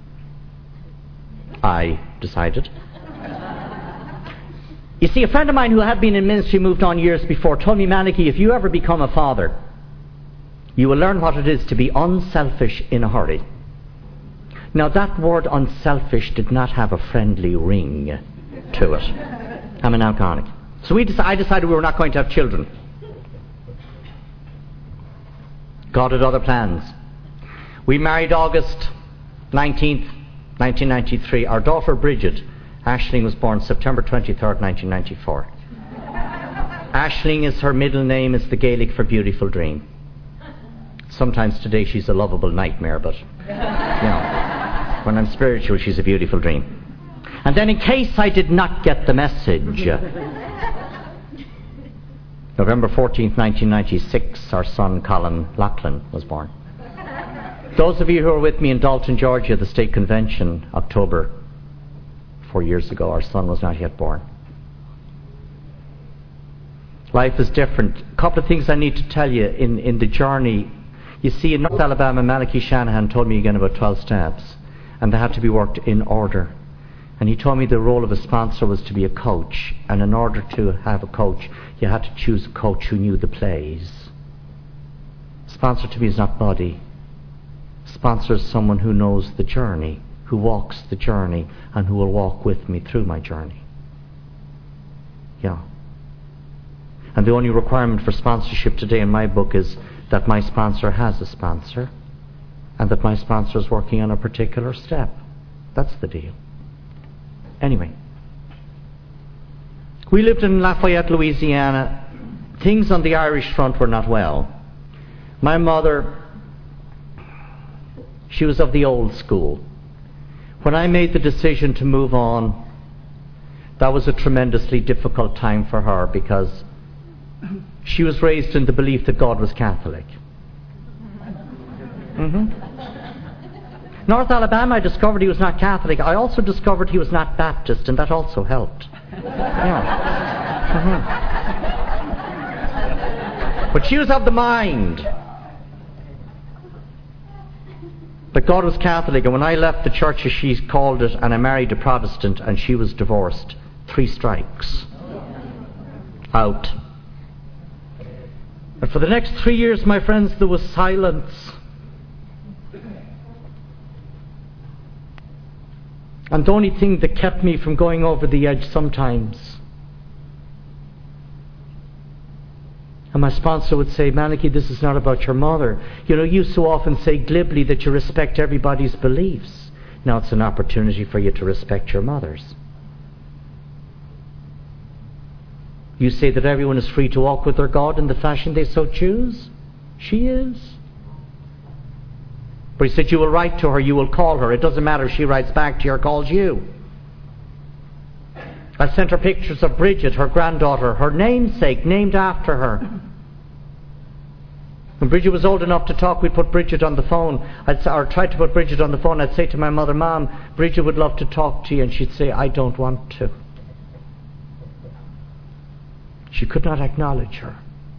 I decided. You see, a friend of mine who had been in ministry moved on years before told me, Malachy, if you ever become a father, you will learn what it is to be unselfish in a hurry. Now, that word unselfish did not have a friendly ring to it. I'm an alcoholic. So we dec- I decided we were not going to have children. God had other plans. We married August nineteenth, nineteen ninety-three. Our daughter Bridget, Aisling, was born September twenty-third, nineteen ninety-four. Aisling is her middle name, is the Gaelic for beautiful dream. Sometimes today she's a lovable nightmare, but, you know, when I'm spiritual, she's a beautiful dream. And then in case I did not get the message, November fourteenth, nineteen ninety-six, our son Colin Lachlan was born. Those of you who were with me in Dalton, Georgia, at the State Convention, October, four years ago, our son was not yet born. Life is different. A couple of things I need to tell you in, in the journey. You see, in North Alabama, Malachy Shanahan told me again about twelve steps, and they had to be worked in order. And he told me the role of a sponsor was to be a coach, and in order to have a coach, you had to choose a coach who knew the plays. Sponsor to me is not body. Sponsor is someone who knows the journey, who walks the journey, and who will walk with me through my journey. Yeah. And the only requirement for sponsorship today in my book is that my sponsor has a sponsor, and that my sponsor is working on a particular step. That's the deal. Anyway, we lived in Lafayette, Louisiana. Things on the Irish front were not well. My mother, she was of the old school. When I made the decision to move on, that was a tremendously difficult time for her, because she was raised in the belief that God was Catholic. Mm-hmm. North Alabama, I discovered he was not Catholic. I also discovered he was not Baptist, and that also helped. Yeah. Mm-hmm. But she was of the mind that God was Catholic, and when I left the church, as she called it, and I married a Protestant, and she was divorced, three strikes. Out. And for the next three years, my friends, there was silence. And the only thing that kept me from going over the edge sometimes, and my sponsor would say, Malachy, this is not about your mother. You know, you so often say glibly that you respect everybody's beliefs. Now it's an opportunity for you to respect your mother's. You say that everyone is free to walk with their God in the fashion they so choose. She is. But he said, you will write to her, you will call her. It doesn't matter if she writes back to you or calls you. I sent her pictures of Bridget, her granddaughter, her namesake, named after her. When Bridget was old enough to talk, we'd put Bridget on the phone. I'd, or tried to put Bridget on the phone. I'd say to my mother, Mom, Bridget would love to talk to you. And she'd say, I don't want to. She could not acknowledge her.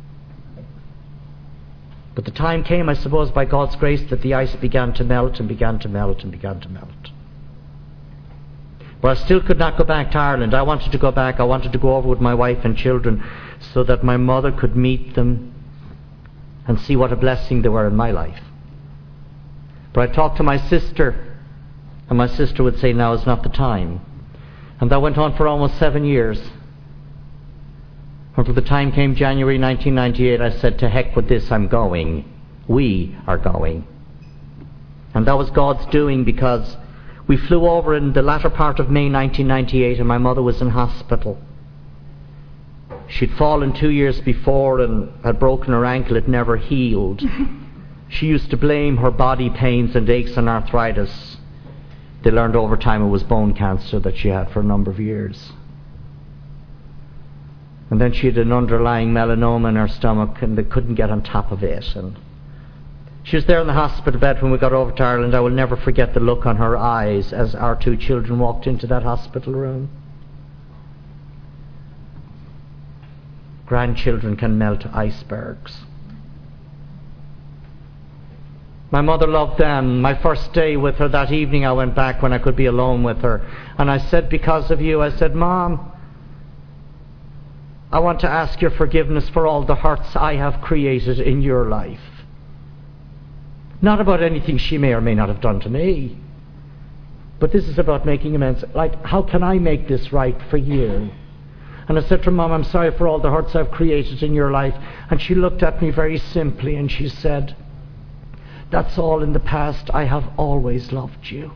But the time came, I suppose, by God's grace, that the ice began to melt and began to melt and began to melt. But I still could not go back to Ireland. I wanted to go back. I wanted to go over with my wife and children so that my mother could meet them and see what a blessing they were in my life. But I talked to my sister, and my sister would say, now is not the time. And that went on for almost seven years. Until the time came January nineteen ninety-eight, I said, to heck with this, I'm going. We are going. And that was God's doing, because we flew over in the latter part of May nineteen ninety-eight, and my mother was in hospital. She'd fallen two years before and had broken her ankle. It never healed. She used to blame her body pains and aches and arthritis. They learned over time it was bone cancer that she had for a number of years. And then she had an underlying melanoma in her stomach, and they couldn't get on top of it. And she was there in the hospital bed when we got over to Ireland. I will never forget the look on her eyes as our two children walked into that hospital room. Grandchildren can melt icebergs. My mother loved them. My first day with her, that evening I went back when I could be alone with her. And I said, because of you, I said, Mom, I want to ask your forgiveness for all the hurts I have created in your life. Not about anything she may or may not have done to me. But this is about making amends. Like, how can I make this right for you? And I said to her, Mom, I'm sorry for all the hurts I've created in your life. And she looked at me very simply and she said, that's all in the past. I have always loved you.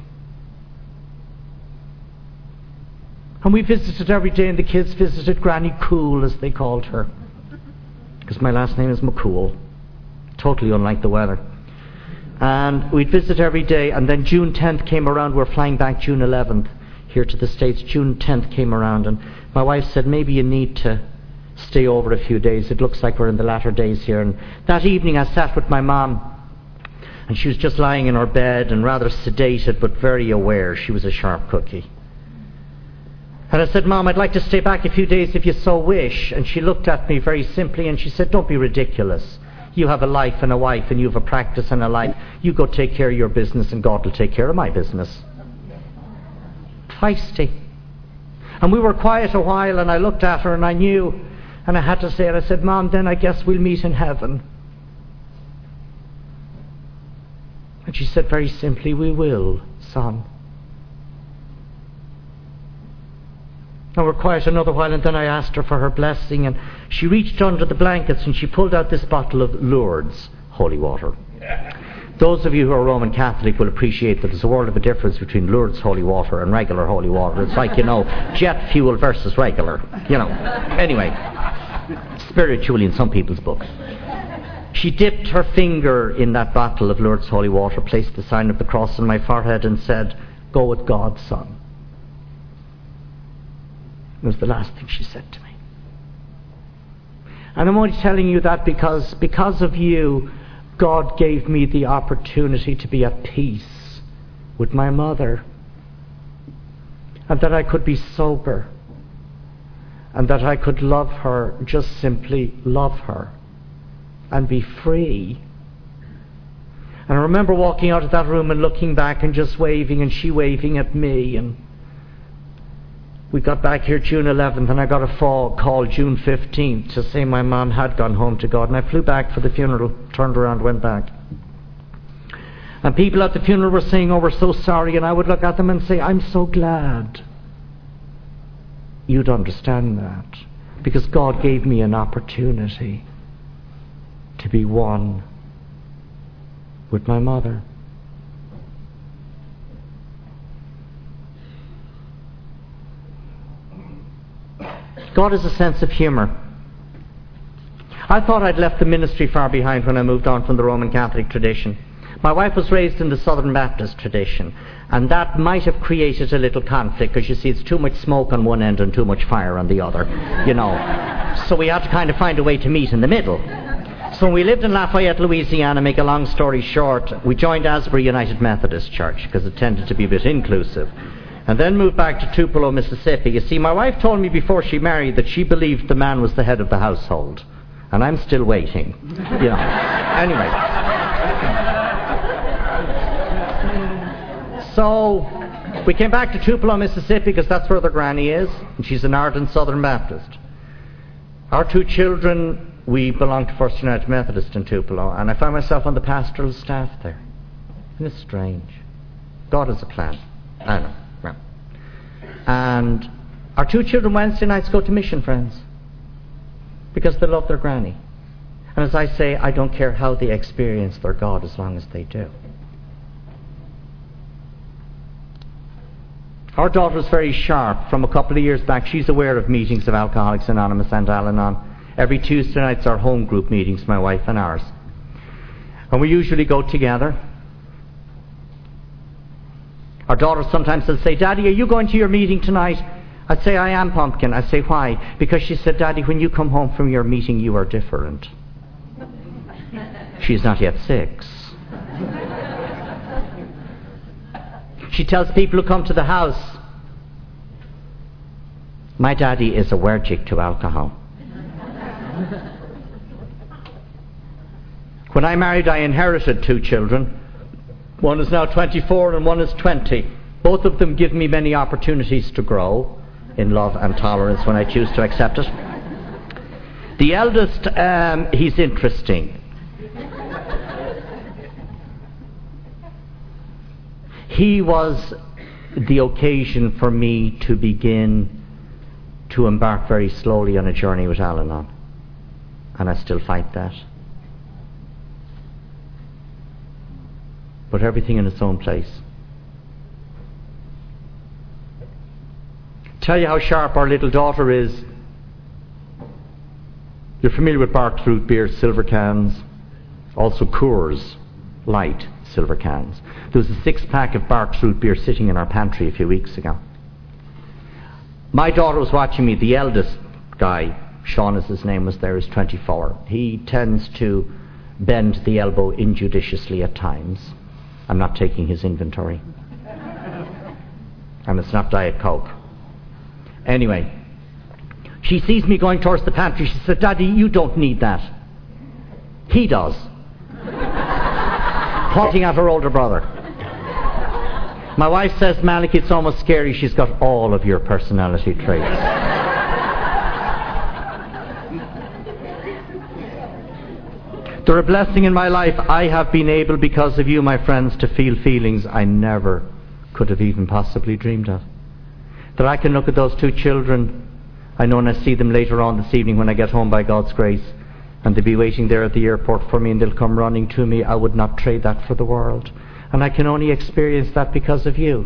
And we visited every day, and the kids visited Granny Cool, as they called her, because my last name is McCool, totally unlike the weather. And we'd visit every day, and then June tenth came around. We're flying back June eleventh here to the States. June tenth came around, and my wife said, maybe you need to stay over a few days. It looks like we're in the latter days here. And that evening I sat with my mom, and she was just lying in her bed and rather sedated but very aware. She was a sharp cookie. And I said, Mom, I'd like to stay back a few days if you so wish. And she looked at me very simply and she said, don't be ridiculous. You have a life and a wife, and you have a practice and a life. You go take care of your business and God will take care of my business. Feisty. And we were quiet a while, and I looked at her and I knew, and I had to say it. I said, Mom, then I guess we'll meet in heaven. And she said very simply, we will, son. And we're quiet another while, and then I asked her for her blessing, and she reached under the blankets and she pulled out this bottle of Lourdes holy water. Those of you who are Roman Catholic will appreciate that there's a world of a difference between Lourdes holy water and regular holy water. It's like, you know, jet fuel versus regular, you know. Anyway, spiritually in some people's books. She dipped her finger in that bottle of Lourdes holy water, placed the sign of the cross on my forehead and said, go with God, son. It was the last thing she said to me. And I'm only telling you that because, because of you, God gave me the opportunity to be at peace with my mother. And that I could be sober. And that I could love her, just simply love her. And be free. And I remember walking out of that room and looking back and just waving, and she waving at me. And we got back here June eleventh, and I got a phone call June fifteenth to say my mom had gone home to God. And I flew back for the funeral, turned around, went back. And people at the funeral were saying, oh, we're so sorry. And I would look at them and say, I'm so glad you'd understand that. Because God gave me an opportunity to be one with my mother. God has a sense of humour. I thought I'd left the ministry far behind when I moved on from the Roman Catholic tradition. My wife was raised in the Southern Baptist tradition, and that might have created a little conflict, because you see it's too much smoke on one end and too much fire on the other, you know. So we had to kind of find a way to meet in the middle. So when we lived in Lafayette, Louisiana, make a long story short, we joined Asbury United Methodist Church because it tended to be a bit inclusive. And then moved back to Tupelo, Mississippi. You see, my wife told me before she married that she believed the man was the head of the household. And I'm still waiting. You know. Anyway. So, We came back to Tupelo, Mississippi, because that's where their granny is, and she's an ardent Southern Baptist. Our two children, we belong to First United Methodist in Tupelo, and I found myself on the pastoral staff there. Isn't it strange? God has a plan. I know. Well. And our two children Wednesday nights go to mission, friends, because they love their granny. And as I say, I don't care how they experience their God as long as they do. Our daughter is very sharp. From a couple of years back, she's aware of meetings of Alcoholics Anonymous and Al-Anon. Every Tuesday night's our home group meetings, my wife and ours. And we usually go together. Our daughter sometimes will say, Daddy, are you going to your meeting tonight? I'd say, I am, Pumpkin. I'd say, why? Because she said, Daddy, when you come home from your meeting, you are different. She's not yet six. She tells people who come to the house, my daddy is allergic to alcohol. When I married, I inherited two children. One is now twenty-four and one is twenty. Both of them give me many opportunities to grow in love and tolerance when I choose to accept it. The eldest, um, he's interesting. He was the occasion for me to begin to embark very slowly on a journey with Al-Anon. And I still fight that. But everything in its own place. Tell you how sharp our little daughter is. You're familiar with Barq's root beer, silver cans, also Coors Light silver cans. There was a six-pack of Barq's root beer sitting in our pantry a few weeks ago. My daughter was watching me. The eldest guy, Sean as his name was there, is twenty-four. He tends to bend the elbow injudiciously at times. I'm not taking his inventory. And it's not Diet Coke. Anyway, she sees me going towards the pantry. She said, Daddy, you don't need that. He does. Pointing at her older brother. My wife says, Malik, it's almost scary. She's got all of your personality traits. They're a blessing in my life. I have been able, because of you, my friends, to feel feelings I never could have even possibly dreamed of. That I can look at those two children, I know, and I see them later on this evening when I get home by God's grace, and they'll be waiting there at the airport for me, and they'll come running to me. I would not trade that for the world. And I can only experience that because of you.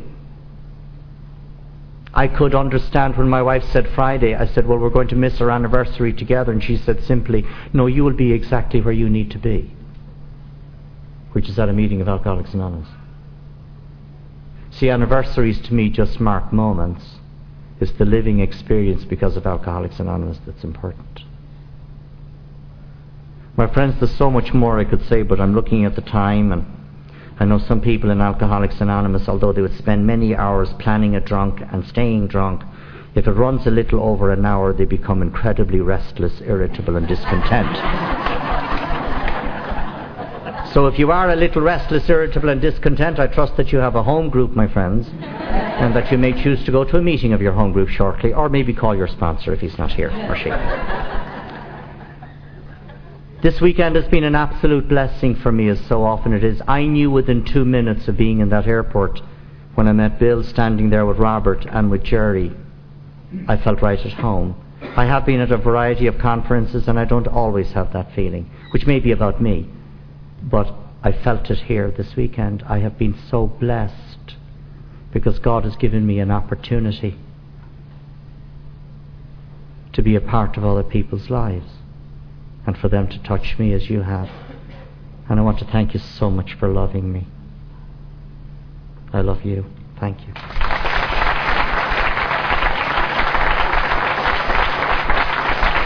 I could understand when my wife said Friday, I said, well, we're going to miss our anniversary together. And she said simply, no, you will be exactly where you need to be. Which is at a meeting of Alcoholics Anonymous. See, anniversaries to me just mark moments. It's the living experience because of Alcoholics Anonymous that's important. My friends, there's so much more I could say, but I'm looking at the time, and I know some people in Alcoholics Anonymous, although they would spend many hours planning a drunk and staying drunk, if it runs a little over an hour, they become incredibly restless, irritable, and discontent. So if you are a little restless, irritable, and discontent, I trust that you have a home group, my friends, and that you may choose to go to a meeting of your home group shortly, or maybe call your sponsor if he's not here, or she. This weekend has been an absolute blessing for me, as so often it is. I knew within two minutes of being in that airport, when I met Bill standing there with Robert and with Jerry, I felt right at home. I have been at a variety of conferences, and I don't always have that feeling, which may be about me. But I felt it here this weekend. I have been so blessed because God has given me an opportunity to be a part of other people's lives, and for them to touch me as you have. And I want to thank you so much for loving me. I love you. Thank you.